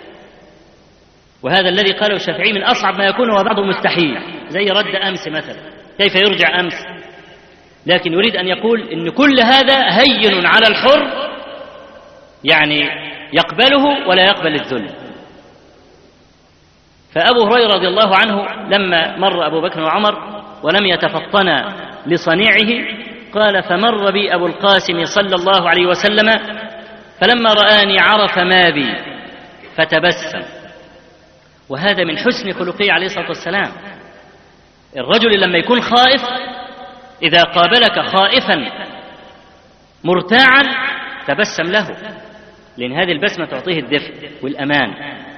وهذا الذي قاله الشافعي من أصعب ما يكون وبعضه مستحيل، زي رد أمس مثلا، كيف يرجع أمس؟ لكن يريد أن يقول إن كل هذا هين على الحر، يعني يقبله ولا يقبل الذل. فأبو هريرة رضي الله عنه لما مر أبو بكر وعمر ولم يتفطنا لصنيعه، قال: فمر بي أبو القاسم صلى الله عليه وسلم فلما رآني عرف ما بي فتبسم. وهذا من حسن خلقه عليه الصلاة والسلام. الرجل لما يكون خائف، إذا قابلك خائفا مرتاعا تبسم له، لأن هذه البسمة تعطيه الدفء والأمان،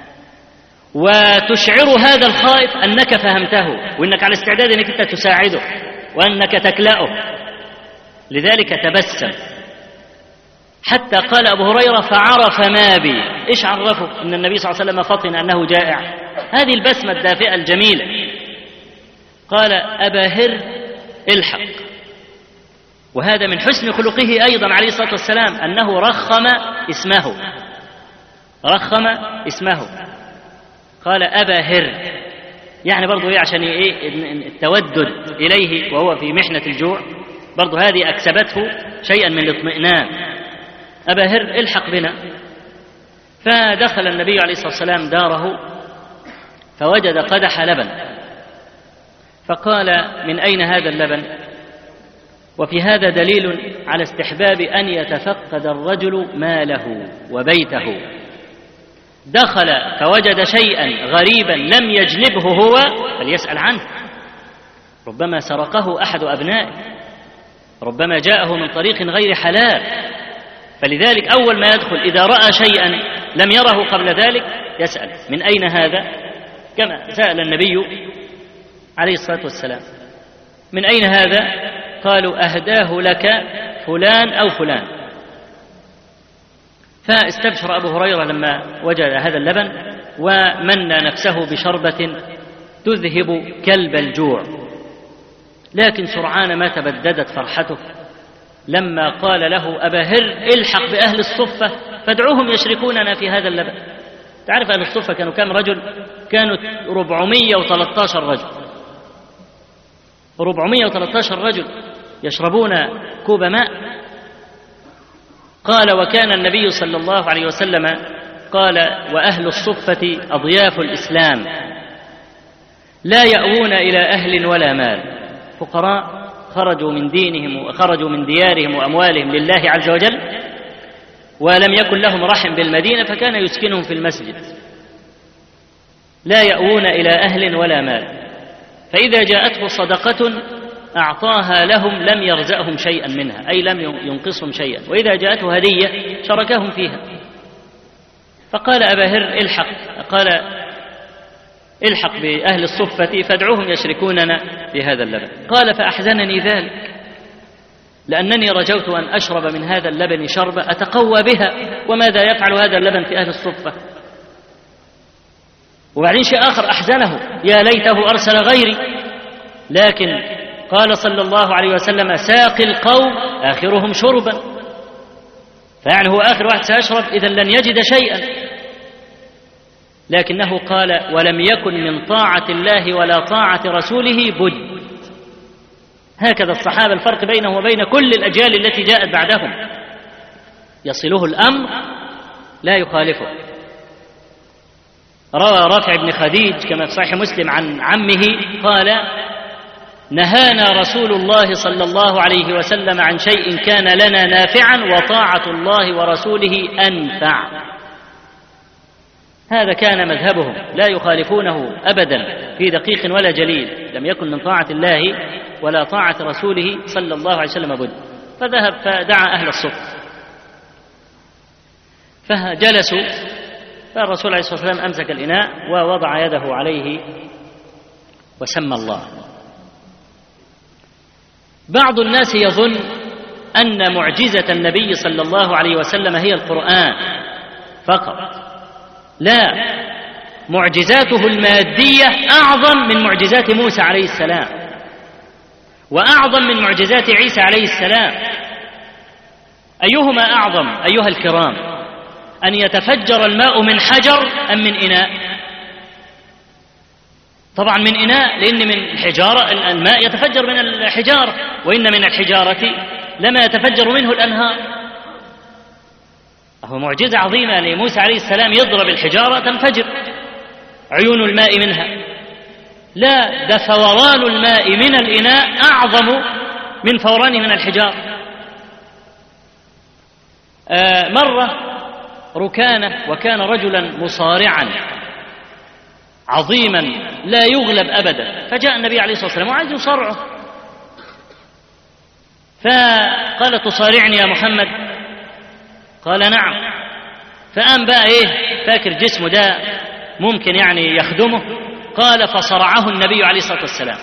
وتشعر هذا الخائف أنك فهمته وأنك على استعداد أنك أنت تساعده وأنك تكلأه، لذلك تبسم. حتى قال أبو هريرة فعرف ما بي. إيش عرفه؟ أن النبي صلى الله عليه وسلم فطن أنه جائع. هذه البسمة الدافئة الجميلة. قال أبا هر الحق. وهذا من حسن خلقه أيضا عليه الصلاة والسلام أنه رخم اسمه، رخم اسمه، قال أبا هر، يعني برضو إيه عشان إيه التودد إليه وهو في محنة الجوع، برضو هذه أكسبته شيئا من الاطمئنان. أبا هر الحق بنا. فدخل النبي عليه الصلاة والسلام داره فوجد قدح لبن، فقال من أين هذا اللبن؟ وفي هذا دليل على استحباب أن يتفقد الرجل ماله وبيته. دخل فوجد شيئا غريبا لم يجلبه هو فليسأل عنه، ربما سرقه أحد أبنائه، ربما جاءه من طريق غير حلال. فلذلك أول ما يدخل إذا رأى شيئا لم يره قبل ذلك يسأل من أين هذا، كما سأل النبي عليه الصلاة والسلام من أين هذا؟ قالوا أهداه لك فلان أو فلان. فاستبشر أبو هريرة لما وجد هذا اللبن ومنى نفسه بشربة تذهب كلب الجوع، لكن سرعان ما تبددت فرحته لما قال له أبا هر الحق بأهل الصفة فادعوهم يشركوننا في هذا اللبن. تعرف أهل الصفة كانوا كم رجل؟ كانوا أربعمائة وثلاثة عشر رجل، أربعمائة وثلاثة عشر رجل يشربون كوب ماء. قال وكان النبي صلى الله عليه وسلم قال وأهل الصفة أضياف الإسلام لا يأوون إلى أهل ولا مال، فقراء خرجوا من دينهم وخرجوا من ديارهم وأموالهم لله عز وجل، ولم يكن لهم رحم بالمدينة فكان يسكنهم في المسجد. لا يأوون إلى أهل ولا مال، فإذا جاءته صدقة أعطاها لهم لم يرزقهم شيئا منها، أي لم ينقصهم شيئا، وإذا جاءته هدية شاركهم فيها. فقال أبا هر الحق، قال الحق بأهل الصفة فادعوهم يشركوننا في هذا اللبن. قال فأحزنني ذلك لأنني رجوت أن أشرب من هذا اللبن شربة أتقوى بها، وماذا يفعل هذا اللبن في أهل الصفة؟ وبعدين شيء آخر أحزنه، يا ليته أرسل غيري. لكن قال صلى الله عليه وسلم ساقي القوم آخرهم شربا، فيعني هو آخر واحد سيشرب إذا لن يجد شيئا. لكنه قال ولم يكن من طاعة الله ولا طاعة رسوله بد. هكذا الصحابة الفرق بينه وبين كل الأجيال التي جاءت بعدهم، يصله الأمر لا يخالفه. روى رافع بن خديج كما في صحيح مسلم عن عمه قال نهانا رسول الله صلى الله عليه وسلم عن شيء كان لنا نافعا وطاعة الله ورسوله أنفع. هذا كان مذهبهم، لا يخالفونه أبدا في دقيق ولا جليل، لم يكن من طاعة الله ولا طاعة رسوله صلى الله عليه وسلم بد. فذهب فدعا أهل الصف فجلسوا، فالرسول عليه الصلاة والسلام أمسك الإناء ووضع يده عليه وسمى الله. بعض الناس يظن أن معجزة النبي صلى الله عليه وسلم هي القرآن فقط. لا، معجزاته المادية أعظم من معجزات موسى عليه السلام، وأعظم من معجزات عيسى عليه السلام. أيهما أعظم أيها الكرام؟ أن يتفجر الماء من حجر أم من إناء؟ طبعا من إناء، لأن من الحجارة الماء يتفجر من الحجارة، وإن من الحجارة لما يتفجر منه الأنهار. هو معجزة عظيمة لموسى عليه السلام، يضرب الحجارة تنفجر عيون الماء منها. لا، ده فوران الماء من الإناء أعظم من فوران من الحجارة. آه مرة ركانة، وكان رجلا مصارعا عظيما لا يغلب أبدا، فجاء النبي عليه الصلاة والسلام وعايز يصارعه، فقال تصارعني يا محمد؟ قال نعم. فقام بقى ايه فاكر جسمه ده ممكن يعني يخدمه، قال فصرعه النبي عليه الصلاة والسلام.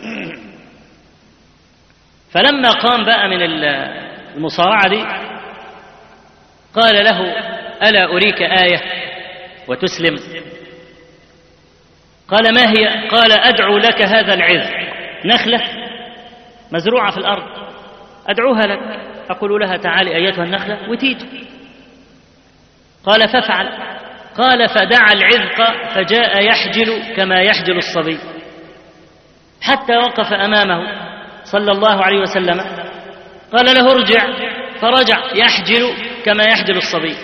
فلما قام بقى من المصارعة دي قال له ألا أريك آية وتسلم؟ قال ما هي؟ قال أدعو لك هذا العذ، نخلة مزروعة في الأرض، أدعوها لك، أقول لها تعالي أيتها النخلة وتيت. قال فافعل. قال فدعا العذق فجاء يحجل كما يحجل الصبي، حتى وقف أمامه صلى الله عليه وسلم. قال له ارجع، فرجع يحجل كما يحجل الصبي.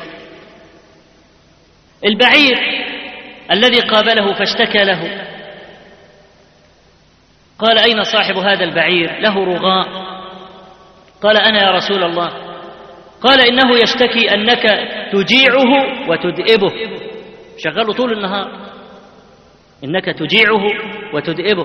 البعير الذي قابله فاشتكى له قال أين صاحب هذا البعير؟ له رغاء. قال أنا يا رسول الله. قال إنه يشتكي أنك تجيعه وتدئبه، شغله طول النهار، إنك تجيعه وتدئبه.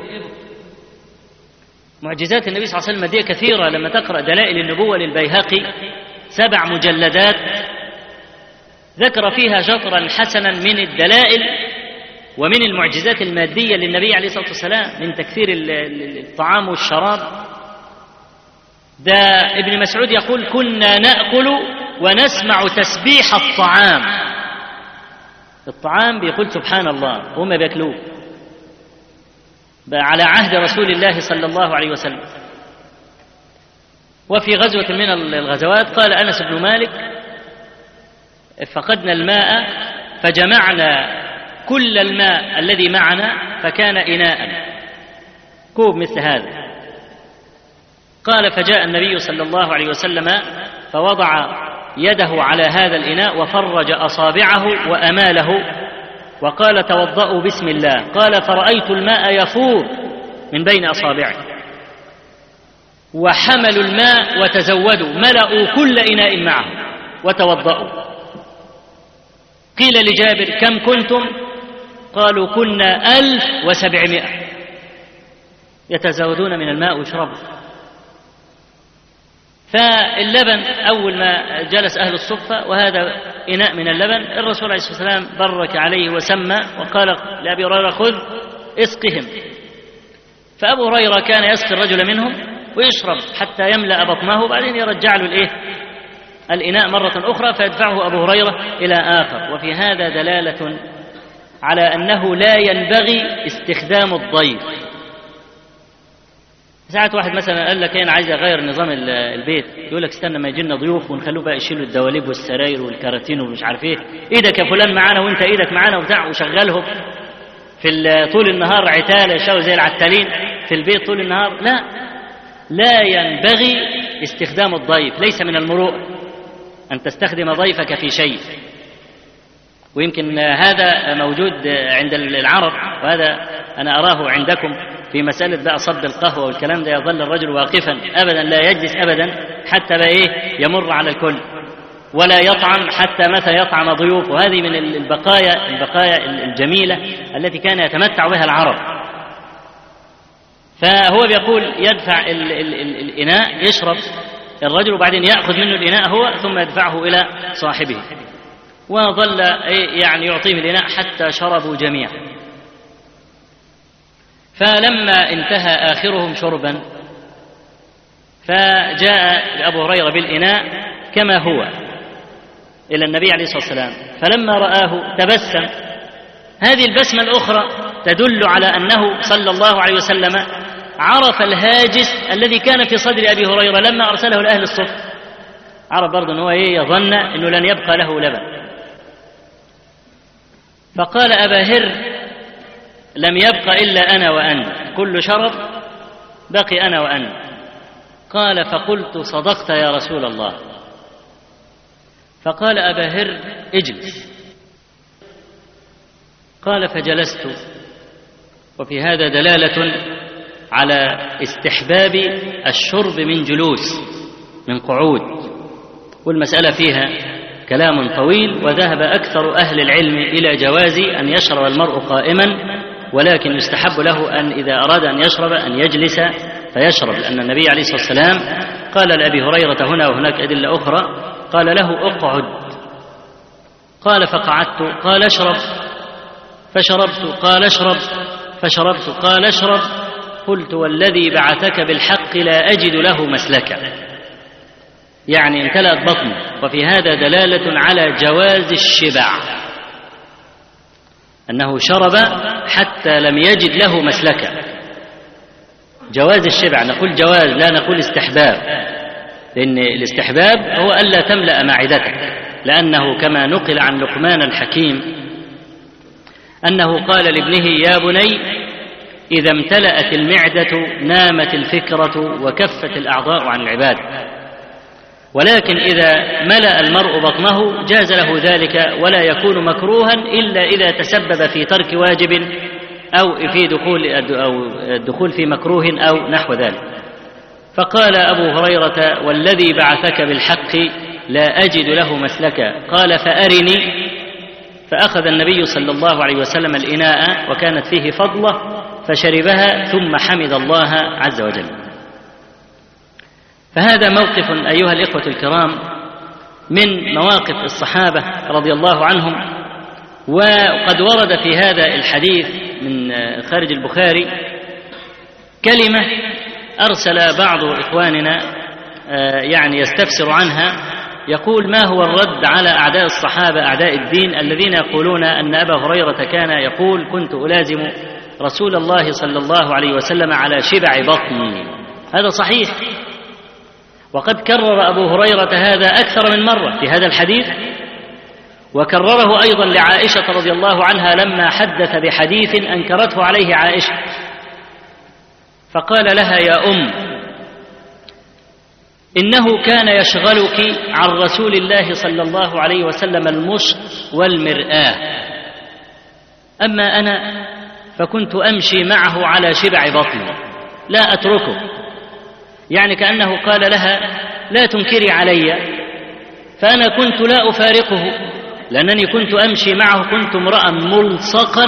معجزات النبي صلى الله عليه وسلم دي كثيرة. لما تقرأ دلائل النبوة للبيهقي سبع مجلدات ذكر فيها شطرا حسنا من الدلائل ومن المعجزات المادية للنبي عليه الصلاة والسلام، من تكثير الطعام والشراب. ده ابن مسعود يقول كنا نأكل ونسمع تسبيح الطعام. الطعام بيقول سبحان الله، هم بيأكلوه على عهد رسول الله صلى الله عليه وسلم. وفي غزوة من الغزوات قال أنس بن مالك فقدنا الماء فجمعنا كل الماء الذي معنا فكان إناء كوب مثل هذا. قال فجاء النبي صلى الله عليه وسلم فوضع يده على هذا الإناء وفرج أصابعه وأماله وقال توضأوا بسم الله. قال فرأيت الماء يفور من بين أصابعه، وحملوا الماء وتزودوا، ملأوا كل إناء معه وتوضأوا. قيل لجابر كم كنتم؟ قالوا كنا ألف وسبعمائة، يتزودون من الماء ويشربوا. فاللبن أول ما جلس أهل الصفة وهذا إناء من اللبن، الرسول عليه الصلاة والسلام برك عليه وسمى وقال لأبي هريرة خذ اسقهم. فأبو هريرة كان يسقي الرجل منهم ويشرب حتى يملأ بطنه، وبعدين يرجع له الإيه؟ الإناء مرة أخرى فيدفعه أبو هريرة إلى آخر. وفي هذا دلالة على أنه لا ينبغي استخدام الضيف. ساعات واحد مثلا قال لك أنا عايز أغير نظام البيت، يقول لك استنى ما يجينا ضيوف ونخلوه بقى يشيلوا الدواليب والسراير والكراتين ومش عارف إيه، إيدك يا فلان معانا وأنت إيدك معانا وبتاع، وشغلهم في طول النهار عتالة يشاو زي العتالين في البيت طول النهار. لا، لا ينبغي استخدام الضيف، ليس من المروءة أن تستخدم ضيفك في شيء. ويمكن هذا موجود عند العرب، وهذا أنا أراه عندكم في مسألة بقى صب القهوة والكلام ده، يظل الرجل واقفا أبدا لا يجلس أبدا حتى بقى إيه يمر على الكل، ولا يطعم حتى متى يطعم ضيوف. وهذه من البقايا البقايا الجميلة التي كان يتمتع بها العرب. فهو بيقول يدفع ال ال ال الإناء يشرب الرجل وبعدين يأخذ منه الإناء هو ثم يدفعه إلى صاحبه، وظل يعني يعطيهم الإناء حتى شربوا جميعا. فلما انتهى آخرهم شربا فجاء أبو هريرة بالإناء كما هو إلى النبي عليه الصلاة والسلام، فلما رآه تبسم. هذه البسمة الأخرى تدل على أنه صلى الله عليه وسلم عرف الهاجس الذي كان في صدر أبي هريرة لما أرسله لأهل الصف، عرف برضه أنه يظن أنه لن يبقى له لبن. فقال أبا هر لم يبق إلا أنا وأنت، كل شرب بقي أنا وأنت. قال فقلت صدقت يا رسول الله. فقال أبا هر اجلس. قال فجلست. وفي هذا دلالة على استحباب الشرب من جلوس، من قعود، والمسألة فيها كلام طويل، وذهب أكثر أهل العلم إلى جواز أن يشرب المرء قائما، ولكن يستحب له أن إذا أراد أن يشرب أن يجلس فيشرب، لأن النبي عليه الصلاة والسلام قال لأبي هريرة هنا وهناك أدلة أخرى، قال له اقعد، قال فقعدت، قال اشرب فشربت، قال اشرب فشربت، قال اشرب، قلت والذي بعثك بالحق لا أجد له مسلكا، يعني امتلأت بطنه. وفي هذا دلالة على جواز الشبع، أنه شرب حتى لم يجد له مسلكا، جواز الشبع. نقول جواز لا نقول استحباب، لأن الاستحباب هو ألا تملأ معدتك، لأنه كما نقل عن لقمان الحكيم أنه قال لابنه يا بني إذا امتلأت المعدة نامت الفكرة وكفت الأعضاء عن العبادة، ولكن إذا ملأ المرء بطنه جاز له ذلك ولا يكون مكروها إلا إذا تسبب في ترك واجب أو في دخول أو الدخول في مكروه أو نحو ذلك. فقال أبو هريرة والذي بعثك بالحق لا أجد له مسلكا، قال فأرني، فأخذ النبي صلى الله عليه وسلم الإناء وكانت فيه فضلة فشربها ثم حمد الله عز وجل. فهذا موقف أيها الإخوة الكرام من مواقف الصحابة رضي الله عنهم. وقد ورد في هذا الحديث من خارج البخاري كلمة أرسل بعض إخواننا يعني يستفسر عنها، يقول ما هو الرد على أعداء الصحابة أعداء الدين الذين يقولون أن أبا هريرة كان يقول كنت ألازم رسول الله صلى الله عليه وسلم على شبع بطني. هذا صحيح، وقد كرر أبو هريرة هذا أكثر من مرة في هذا الحديث، وكرره أيضا لعائشة رضي الله عنها لما حدث بحديث أنكرته عليه عائشة، فقال لها يا أم إنه كان يشغلك عن رسول الله صلى الله عليه وسلم المشط والمرآة، أما أنا فكنت أمشي معه على شبع بطني لا أتركه، يعني كأنه قال لها لا تنكري علي، فأنا كنت لا أفارقه لأنني كنت أمشي معه، كنت امرأ ملصقا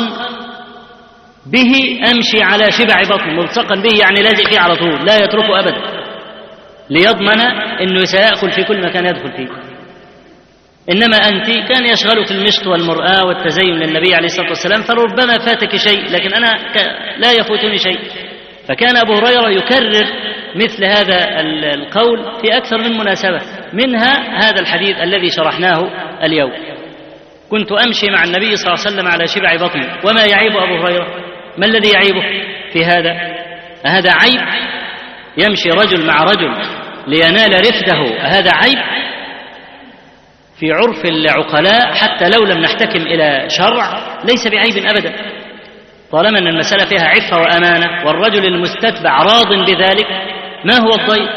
به أمشي على شبع بطن، ملصقا به يعني لازق فيه على طول لا يتركه أبدا، ليضمن أنه سيأكل في كل مكان يدخل فيه. إنما أنت كان يشغلك المشط والمرآة والتزين للنبي عليه الصلاة والسلام، فربما فاتك شيء لكن أنا لا يفوتني شيء. فكان أبو هريرة يكرر مثل هذا القول في أكثر من مناسبة، منها هذا الحديث الذي شرحناه اليوم، كنت أمشي مع النبي صلى الله عليه وسلم على شبع بطني. وما يعيب أبو هريرة؟ ما الذي يعيبه في هذا؟ هذا عيب؟ يمشي رجل مع رجل لينال رفده، هذا عيب؟ في عرف العقلاء حتى لو لم نحتكم إلى شرع ليس بعيب أبدا، طالما أن المسألة فيها عفة وأمانة والرجل المستتبع راض بذلك. ما هو الضيق؟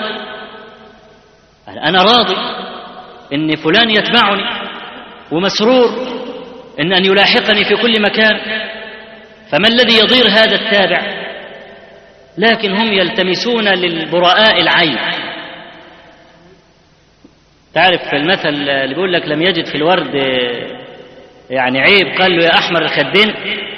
أنا راضي إن فلان يتبعني ومسرور إن أن يلاحقني في كل مكان، فما الذي يضير هذا التابع؟ لكن هم يلتمسون للبراء العيب. تعرف المثل اللي بيقول لك لم يجد في الورد يعني عيب قال له يا أحمر الخدين.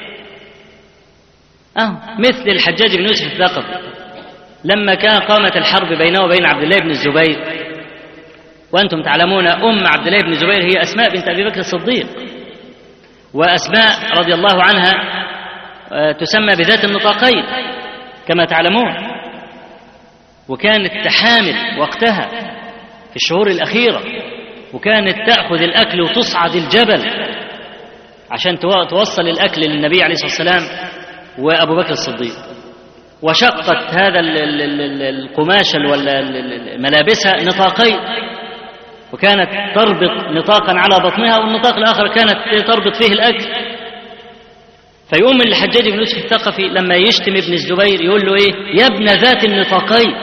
أه مثل الحجاج بن يوسف الثقفي لما كان قامت الحرب بينه وبين عبد الله بن الزبير، وأنتم تعلمون أم عبد الله بن الزبير هي أسماء بنت أبي بكر الصديق، وأسماء رضي الله عنها تسمى بذات النطاقين كما تعلمون، وكانت تحامل وقتها في الشهور الأخيرة، وكانت تأخذ الأكل وتصعد الجبل عشان توصل الأكل للنبي عليه الصلاة والسلام وأبو بكر الصديق، وشقت هذا القماش ولا ملابسها نطاقين، وكانت تربط نطاقا على بطنها والنطاق الآخر كانت تربط فيه الأكل. فيقوم الحجاج بن يوسف الثقفي لما يشتم ابن الزبير يقول له إيه؟ يا ابن ذات النطاقين.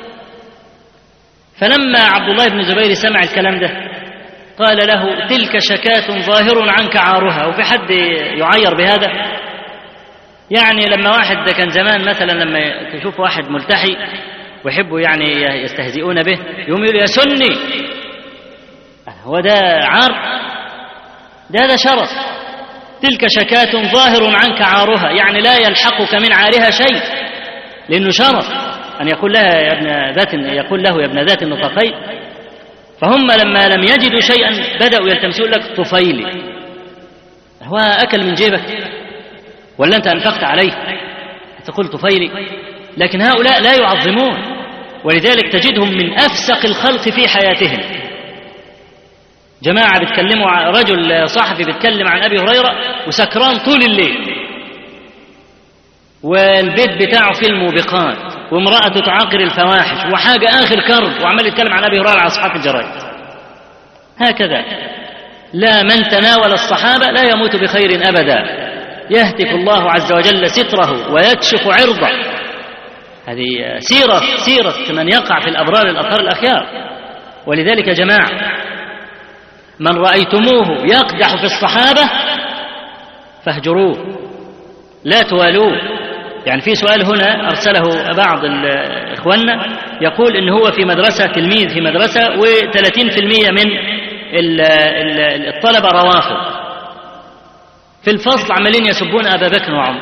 فلما عبد الله بن الزبير سمع الكلام ده قال له تلك شكاة ظاهر عنك عارها. وفي حد يعير بهذا؟ يعني لما واحد كان زمان مثلا لما تشوف واحد ملتحي ويحبوا يعني يستهزئون به يقوم يقول يا سني، هو ده عار؟ ده هذا شرف. تلك شكاة ظاهر عنك عارها، يعني لا يلحقك من عارها شيء لأنه شرف. أن يقول لها يا ابن ذات يقول له يا ابن ذات النطاقين. فهم لما لم يجدوا شيئا بدأوا يلتمسون لك طفيلي، هو أكل من جيبك ولا أنت أنفقت عليه تقول طفيلي؟ لكن هؤلاء لا يعظمون، ولذلك تجدهم من أفسق الخلق في حياتهم. جماعة بيتكلموا، رجل صحفي بيتكلم عن أبي هريرة وسكران طول الليل، والبيت بتاعه فيه الموبقات، وامرأته تعاقر الفواحش، وحاجة آخر كرب، وعمال يتكلم عن أبي هريرة على صحافة الجرائد. هكذا لا، من تناول الصحابة لا يموت بخير أبدا، يهتك الله عز وجل ستره ويكشف عرضه. هذه سيرة سيرة من يقع في الأبرار الأطهار الأخيار. ولذلك يا جماعة من رأيتموه يقدح في الصحابة فاهجروه، لا توالوه. يعني في سؤال هنا أرسله بعض إخواننا يقول إن هو في مدرسة، تلميذ في مدرسة، وثلاثين في المية من الطلبة روافض، في الفصل عمالين يسبون أبا بكر وعمر.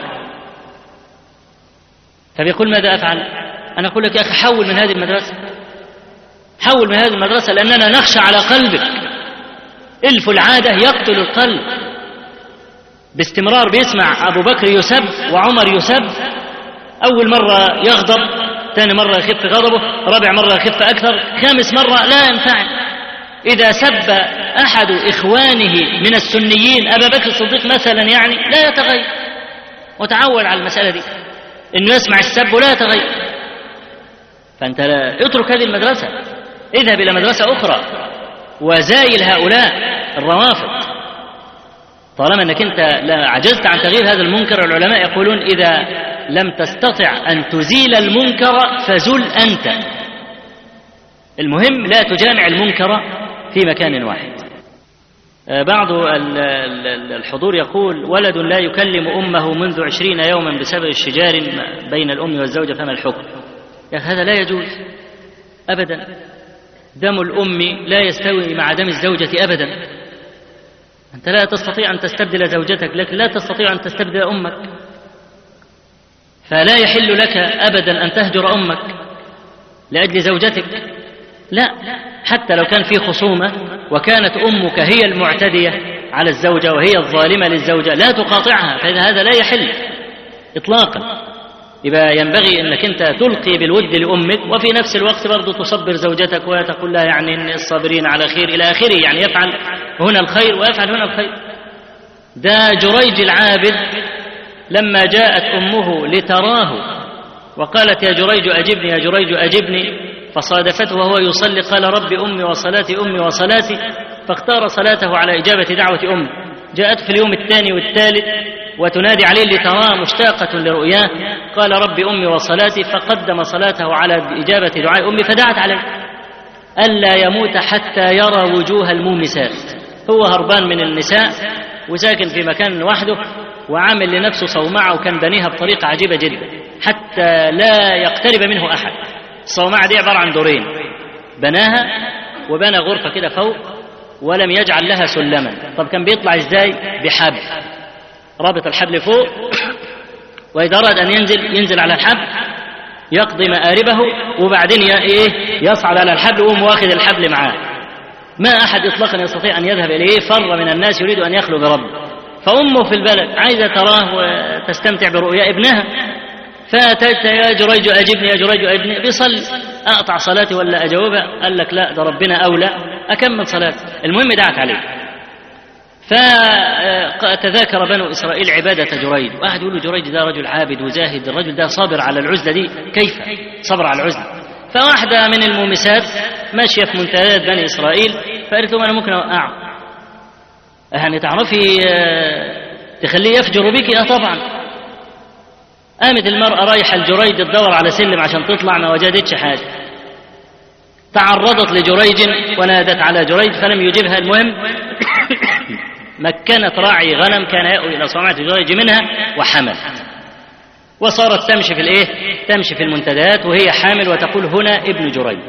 فبيقول ماذا أفعل؟ أنا أقول لك يا أخي حول من هذه المدرسة، حول من هذه المدرسة، لأننا نخشى على قلبك. إلف العادة يقتل القلب. باستمرار بيسمع أبو بكر يسب وعمر يسب، أول مرة يغضب، ثاني مرة يخف غضبه، رابع مرة يخف أكثر، خامس مرة لا ينفعل. إذا سب أحد إخوانه من السنيين أبا بكر الصديق مثلا يعني لا يتغير، وتعود على المسألة دي إنه يسمع السب ولا يتغير. فأنت لا اترك هذه المدرسة، اذهب إلى مدرسة أخرى وزايل هؤلاء الروافض. طالما أنك أنت لا عجزت عن تغيير هذا المنكر، العلماء يقولون إذا لم تستطع أن تزيل المنكر فزل أنت. المهم لا تجامع المنكر في مكان واحد. بعض الحضور يقول ولد لا يكلم أمه منذ عشرين يوما بسبب الشجار بين الأم والزوجة، فما الحكم؟ يا هذا لا يجوز أبدا. دم الأم لا يستوي مع دم الزوجة أبدا. أنت لا تستطيع أن تستبدل زوجتك، لكن لا تستطيع أن تستبدل أمك. فلا يحل لك أبدا أن تهجر أمك لأجل زوجتك، لا، حتى لو كان في خصومة وكانت أمك هي المعتدية على الزوجة وهي الظالمة للزوجة لا تقاطعها، فإذا هذا لا يحل إطلاقا. يبقى ينبغي أنك أنت تلقي بالود لأمك، وفي نفس الوقت برضو تصبر زوجتك وتقول لها يعني إن الصابرين على خير إلى آخره، يعني يفعل هنا الخير ويفعل هنا الخير. ده جريج العابد لما جاءت أمه لتراه وقالت يا جريج أجبني يا جريج أجبني، فصادفته وهو يصلي قال رب أمي وصلاتي أمي وصلاتي، فاختار صلاته على إجابة دعوة أمه. جاءت في اليوم الثاني والثالث وتنادي عليه لتراه مشتاقة لرؤياه، قال رب أمي وصلاتي، فقدم صلاته على إجابة دعاء أمي فدعت عليه ألا يموت حتى يرى وجوه المومسات. هو هربان من النساء وساكن في مكان وحده وعامل لنفسه صومعة، وكان بنيها بطريقة عجيبة جدا حتى لا يقترب منه أحد. الصومعة دي عبارة عن دورين، بناها وبنى غرفة كده فوق ولم يجعل لها سلما. طب كان بيطلع ازاي؟ بحبل، رابط الحبل فوق، وإذا أراد أن ينزل ينزل على الحبل يقضي مآربه، وبعدين ايه يصعد على الحبل ويقوم واخذ الحبل معاه. ما أحد إطلاقا يستطيع أن يذهب إليه، فر من الناس يريد أن يخلو بربه. فأمه في البلد عايزة تراه وتستمتع برؤيا ابنها، فأتت يا جريج أجبني يا جريج أجبني، بيصلي، أقطع صلاتي ولا أجاوبها؟ قال لك لا، ده ربنا أولى، أكمل صلاتي. المهم دعت عليه. فتذاكر بنو إسرائيل عبادة جريج، واحد يقول له جريج ده رجل عابد وزاهد، الرجل ده صابر على العزلة دي، كيف صبر على العزلة؟ فواحدة من المومسات ماشية في منتديات بني إسرائيل فقالت لهم أنا ممكن أوقعه، يعني تعرفي تخليه يفجر بك؟ اه طبعا. قامت المرأة رايحة الجريج تدور على سلم عشان تطلع، ما وجدتش حاجة، تعرضت لجريج ونادت على جريج فلم يجبها. المهم مكنت راعي غنم كان يأوي إلى صومعة جريج منها وحمل، وصارت تمشي في الايه تمشي في المنتديات وهي حامل وتقول هنا ابن جريج.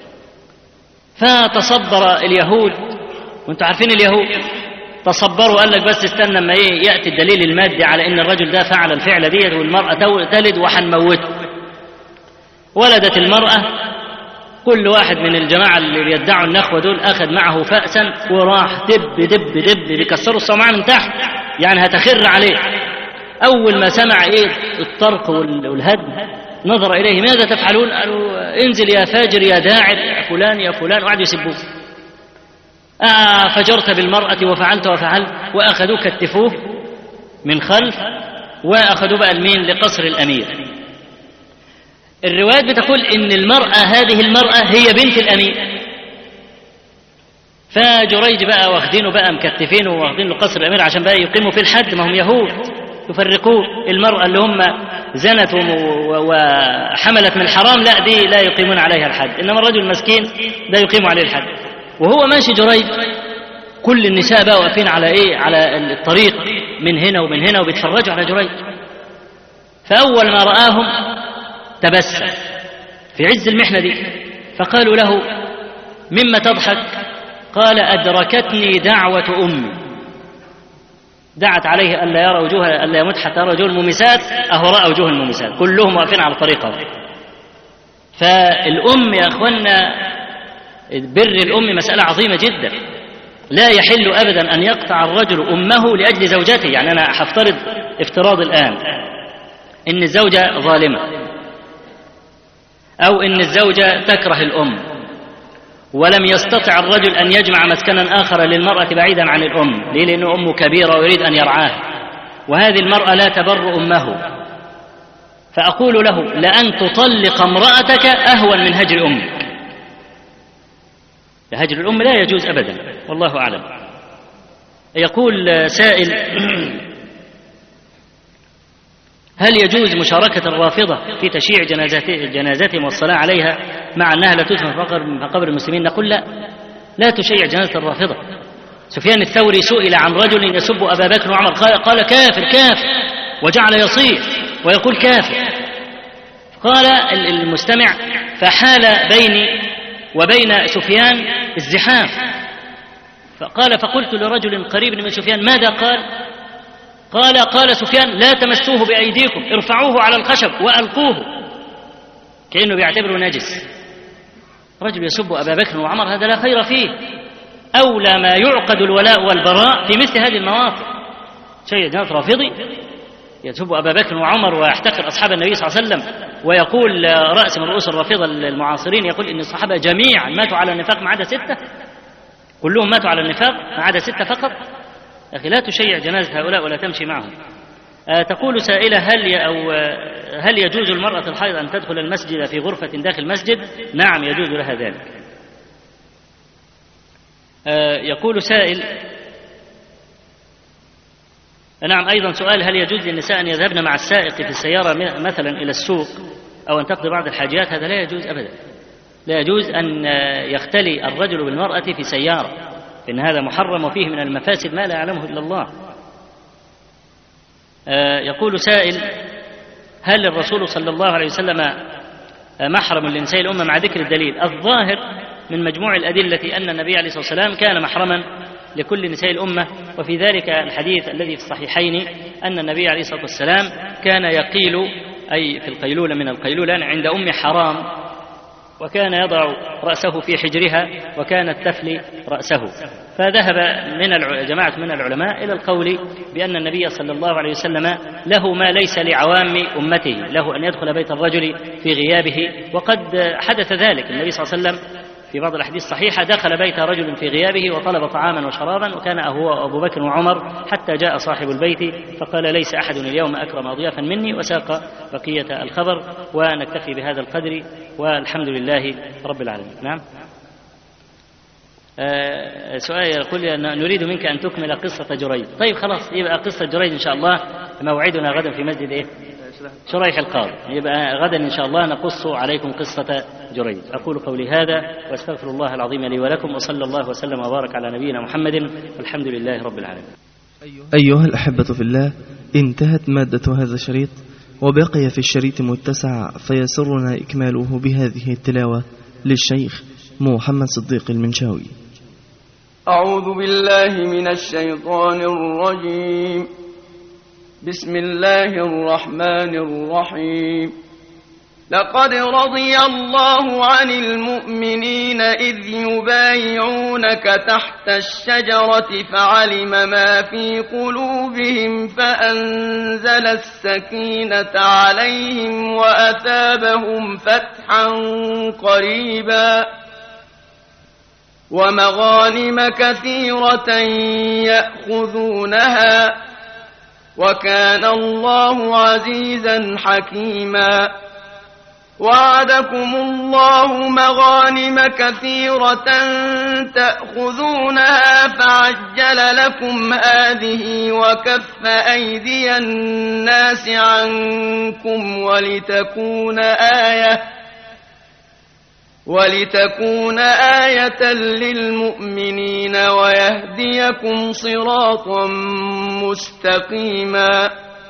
فتصبر اليهود، وانتم عارفين اليهود تصبروا، قال لك بس استنى ما ايه يأتي الدليل المادي على ان الرجل ده فعل الفعل ديت والمرأة تلد وحنموته. ولدت المرأة، كل واحد من الجماعة اللي بيدعوا النخوة دول أخذ معه فأسا وراح دب دب دب بيكسروا الصومعة من تحت، يعني هتخر عليه. أول ما سمع إيه الطرق والهدم نظر إليه، ماذا تفعلون؟ قالوا انزل يا فاجر يا داعر يا فلان يا فلان، وقعدوا يسبوه. آه فجرت بالمرأة وفعلت وفعلت، وأخذوه كتفوه من خلف وأخذوه بقى المين لقصر الأمير. الروايات بتقول إن المرأة هذه المرأة هي بنت الأمير، فجريج بقى واخدينه بقى مكتفينه واخدين له قصر الأمير عشان بقى يقيموا في الحد، ما هم يهود يفرقوه. المرأة اللي هم زنت وحملت من الحرام لا دي لا يقيمون عليها الحد، إنما الرجل المسكين ده يقيم عليه الحد. وهو ماشي جريج كل النساء بقى واقفين على ايه على الطريق من هنا ومن هنا وبيتفرجوا على جريج. فأول ما رآهم تبسم في عز المحنة دي، فقالوا له مما تضحك؟ قال أدركتني دعوة أمي، دعت عليه ألا يرى وجوه ألا يمت حتى يرى وجوه الممسات، أهو رأى وجوه الممسات كلهم واقفين على الطريقة. فالأم يا أخوانا بر الأم مسألة عظيمة جدا، لا يحل أبدا أن يقطع الرجل أمه لأجل زوجته. يعني أنا هفترض افتراض الآن إن الزوجة ظالمة أو إن الزوجة تكره الأم، ولم يستطع الرجل أن يجمع مسكنا آخر للمرأة بعيدا عن الأم، ليه؟ لأن أمه كبيرة ويريد أن يرعاها، وهذه المرأة لا تبر أمه. فأقول له لأن تطلق امرأتك أهون من هجر أمك. هجر الأم لا يجوز أبدا، والله أعلم. يقول سائل هل يجوز مشاركة الرافضة في تشييع جنازتهم والصلاة عليها مع أنها لا تدفن في قبر المسلمين؟ نقول لا، لا تشيع جنازة الرافضة. سفيان الثوري سئل عن رجل يسب أبا بكر وعمر قال كافر كافر، وجعل يصيح ويقول كافر. قال المستمع فحال بيني وبين سفيان الزحام، فقال فقلت لرجل قريب من سفيان ماذا قال؟ قال قال سفيان لا تمسوه بأيديكم، ارفعوه على الخشب وألقوه، كأنه بيعتبره نجس. رجل يسب أبا بكر وعمر هذا لا خير فيه، أولى ما يعقد الولاء والبراء في مثل هذه المواقف. شيء جنات رافضي يسب أبا بكر وعمر ويحتقر أصحاب النبي صلى الله عليه وسلم، ويقول رأس من رؤوس الرافضة المعاصرين يقول إن الصحابة جميعا ماتوا على النفاق ما عدا ستة، كلهم ماتوا على النفاق ما عدا ستة فقط. أخي لا تشيع جنازة هؤلاء ولا تمشي معهم. أه تقول سائلة هل أو هل يجوز المرأة الحائض أن تدخل المسجد في غرفة داخل المسجد؟ نعم يجوز لها ذلك. أه يقول سائل نعم أيضا سؤال هل يجوز للنساء أن يذهبن مع السائق في السيارة مثلا إلى السوق أو أن تقضي بعض الحاجات؟ هذا لا يجوز أبدا، لا يجوز أن يختلي الرجل بالمرأة في سيارة، إن هذا محرم وفيه من المفاسد ما لا يعلمه إلا الله. يقول سائل هل الرسول صلى الله عليه وسلم محرم لنساء الأمة مع ذكر الدليل؟ الظاهر من مجموع الأدلة أن النبي عليه الصلاة والسلام كان محرما لكل نساء الأمة، وفي ذلك الحديث الذي في الصحيحين أن النبي عليه الصلاة والسلام كان يقيل أي في القيلولة من القيلولة عند أم حرام، وكان يضع رأسه في حجرها وكانت تفلي رأسه. فذهب من جماعة من العلماء إلى القول بأن النبي صلى الله عليه وسلم له ما ليس لعوام أمته، له أن يدخل بيت الرجل في غيابه، وقد حدث ذلك. النبي صلى الله عليه وسلم في بعض الأحاديث الصحيحة دخل بيت رجل في غيابه وطلب طعاما وشرابا، وكان هو أبو بكر وعمر، حتى جاء صاحب البيت فقال ليس أحد اليوم أكرم أضيافا مني، وساق بقية الخبر. ونكتفي بهذا القدر والحمد لله رب العالمين. نعم. آه سؤال يقول نريد منك أن تكمل قصة جريج. طيب خلاص يبقى قصة جريج إن شاء الله موعدنا غدا في مسجد إيه؟ شريح القاضي، يبقى غدا إن شاء الله نقص عليكم قصة جريج. أقول قولي هذا وأستغفر الله العظيم لي ولكم، وصلى الله وسلم وبارك على نبينا محمد والحمد لله رب العالمين. أيها الأحبة في الله، انتهت مادة هذا الشريط، وبقي في الشريط متسع فيسرنا إكماله بهذه التلاوة للشيخ محمد صديق المنشاوي. أعوذ بالله من الشيطان الرجيم. بسم الله الرحمن الرحيم. لقد رضي الله عن المؤمنين إذ يبايعونك تحت الشجرة فعلم ما في قلوبهم فأنزل السكينة عليهم وأثابهم فتحا قريبا ومغانم كثيرة يأخذونها وكان الله عزيزا حكيما وعدكم الله مغانم كثيرة تأخذونها فعجل لكم هذه وكف أيدي الناس عنكم ولتكون آية ولتكون آية للمؤمنين ويهديكم صراطا مستقيما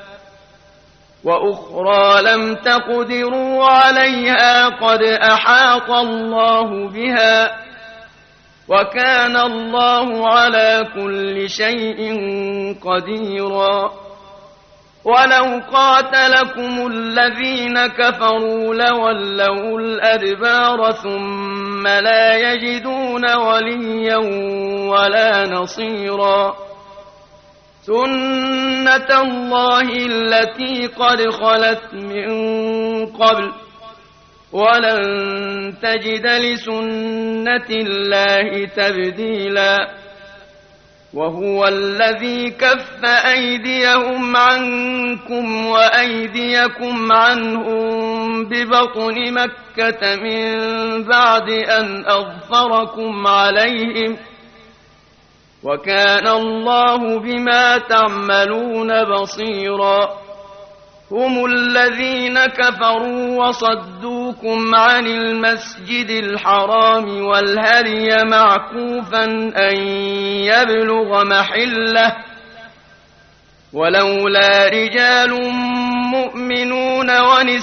وأخرى لم تقدروا عليها قد أحاط الله بها وكان الله على كل شيء قديرا ولو قاتلكم الذين كفروا لولوا الأدبار ثم لا يجدون وليا ولا نصيرا سنة الله التي قد خلت من قبل ولن تجد لسنة الله تبديلا وهو الذي كف أيديهم عنكم وأيديكم عنهم ببطن مكة من بعد أن أظفركم عليهم وكان الله بما تعملون بصيرا هم الذين كفروا وصدوكم عن المسجد الحرام والهدي معكوفا أن يبلغ محله ولولا رجال مؤمنون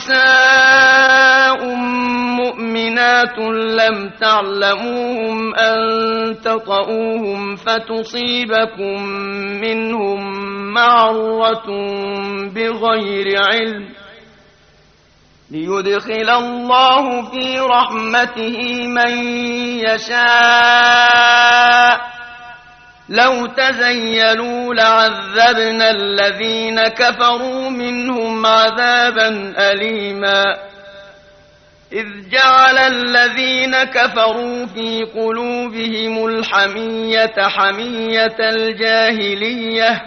ونساء مؤمنات لم تعلموهم أن تطؤوهم فتصيبكم منهم معرة بغير علم ليدخل الله في رحمته من يشاء لو تزيلوا لعذبنا الذين كفروا منهم عذابا أليما إذ جعل الذين كفروا في قلوبهم الحمية حمية الجاهلية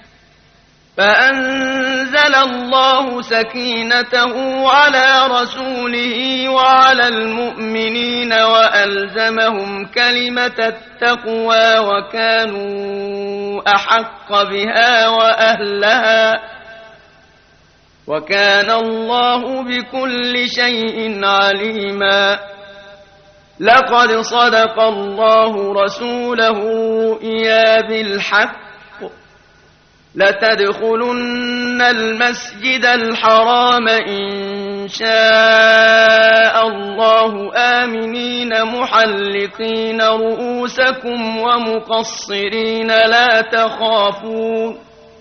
فأنزل الله سكينته على رسوله وعلى المؤمنين وألزمهم كلمة التقوى وكانوا أحق بها وأهلها وكان الله بكل شيء عليما لقد صدق الله رسوله رؤيا بالحق لتدخلن المسجد الحرام إن شاء الله آمنين محلقين رؤوسكم ومقصرين لا تخافون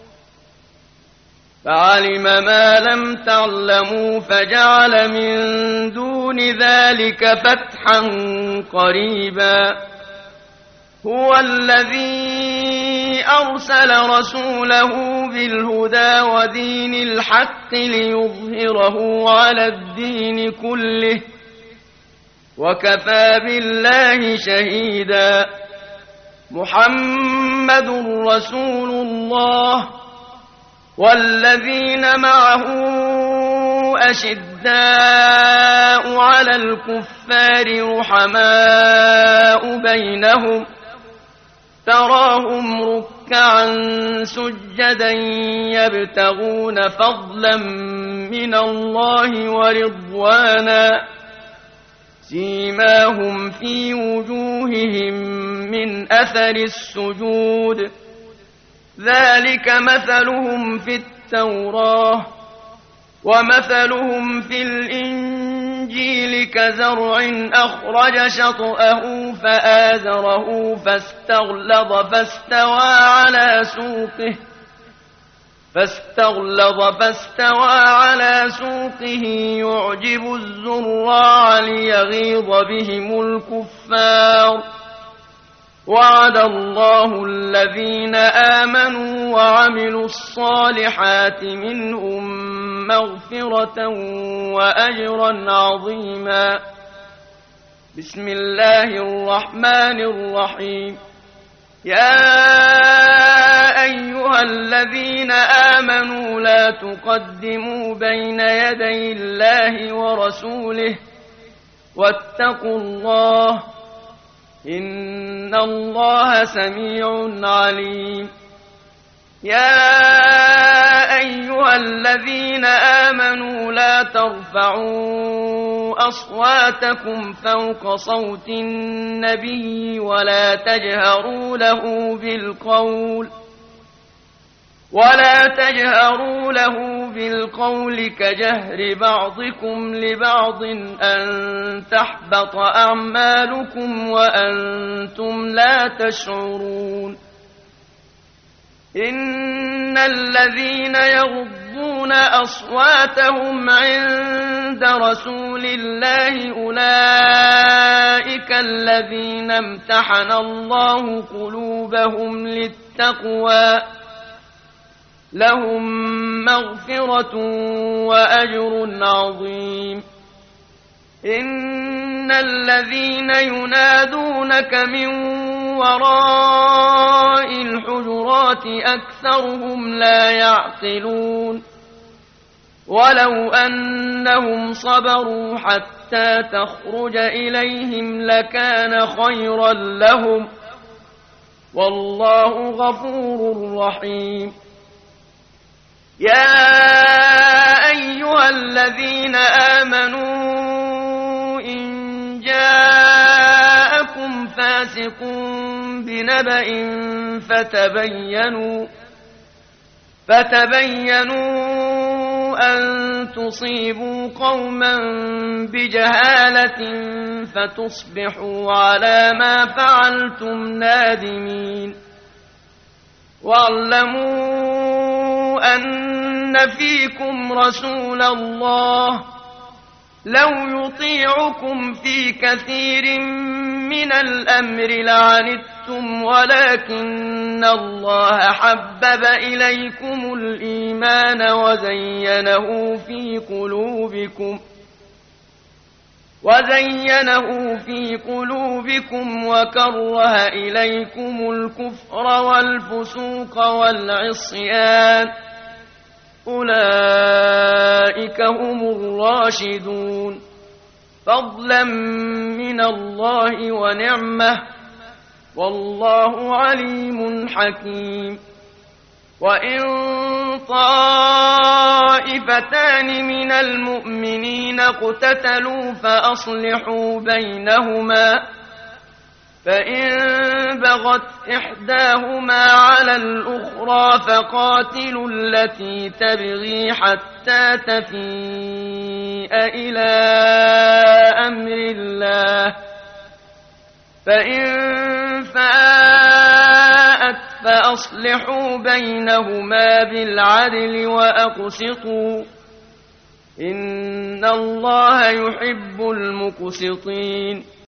فعلم ما لم تعلموا فجعل من دون ذلك فتحا قريبا هو الذي أرسل رسوله بالهدى ودين الحق ليظهره على الدين كله وكفى بالله شهيدا محمد رسول الله والذين معه أشداء على الكفار رحماء بينهم تراهم ركعا سجدا يبتغون فضلا من الله ورضوانا سيماهم في وجوههم من أثر السجود ذلك مثلهم في التوراة ومثلهم في الإنجيل كزرع أخرج شطأه فآزره فاستغلظ فاستوى على سوقه فاستغلظ فاستوى على سوقه يعجب الزراع ليغيظ بهم الكفار. وعد الله الذين آمنوا وعملوا الصالحات منهم مغفرة وأجرا عظيما. بسم الله الرحمن الرحيم. يا أيها الذين آمنوا لا تقدموا بين يدي الله ورسوله واتقوا الله إن الله سميع عليم. يا أيها الذين آمنوا لا ترفعوا أصواتكم فوق صوت النبي ولا تجهروا له بالقول ولا تجهروا له بالقول كجهر بعضكم لبعض أن تحبط أعمالكم وأنتم لا تشعرون. إن الذين يغضون أصواتهم عند رسول الله أولئك الذين امتحن الله قلوبهم للتقوى لهم مغفرة وأجر عظيم. إن الذين ينادونك من وراء الحجرات أكثرهم لا يعقلون. ولو أنهم صبروا حتى تخرج إليهم لكان خيرا لهم والله غفور رحيم. يا أيها الذين آمنوا إن جاءكم فاسق بنبأ فتبينوا فتبينوا أن تصيبوا قوما بجهالة فتصبحوا على ما فعلتم نادمين. واعلموا أن فيكم رسول الله لو يطيعكم في كثير من الأمر لعنتم ولكن الله حبب إليكم الإيمان وزينه في قلوبكم وزينه في قلوبكم وكره إليكم الكفر والفسوق والعصيان أولئك هم الراشدون فضلا من الله ونعمة والله عليم حكيم. وإن طائفتان من المؤمنين اقتتلوا فأصلحوا بينهما فإن بغت إحداهما على الأخرى فقاتلوا التي تبغي حتى تفيء إلى أمر الله فإن فاءت فأصلحوا بينهما بالعدل وأقسطوا إن الله يحب المقسطين.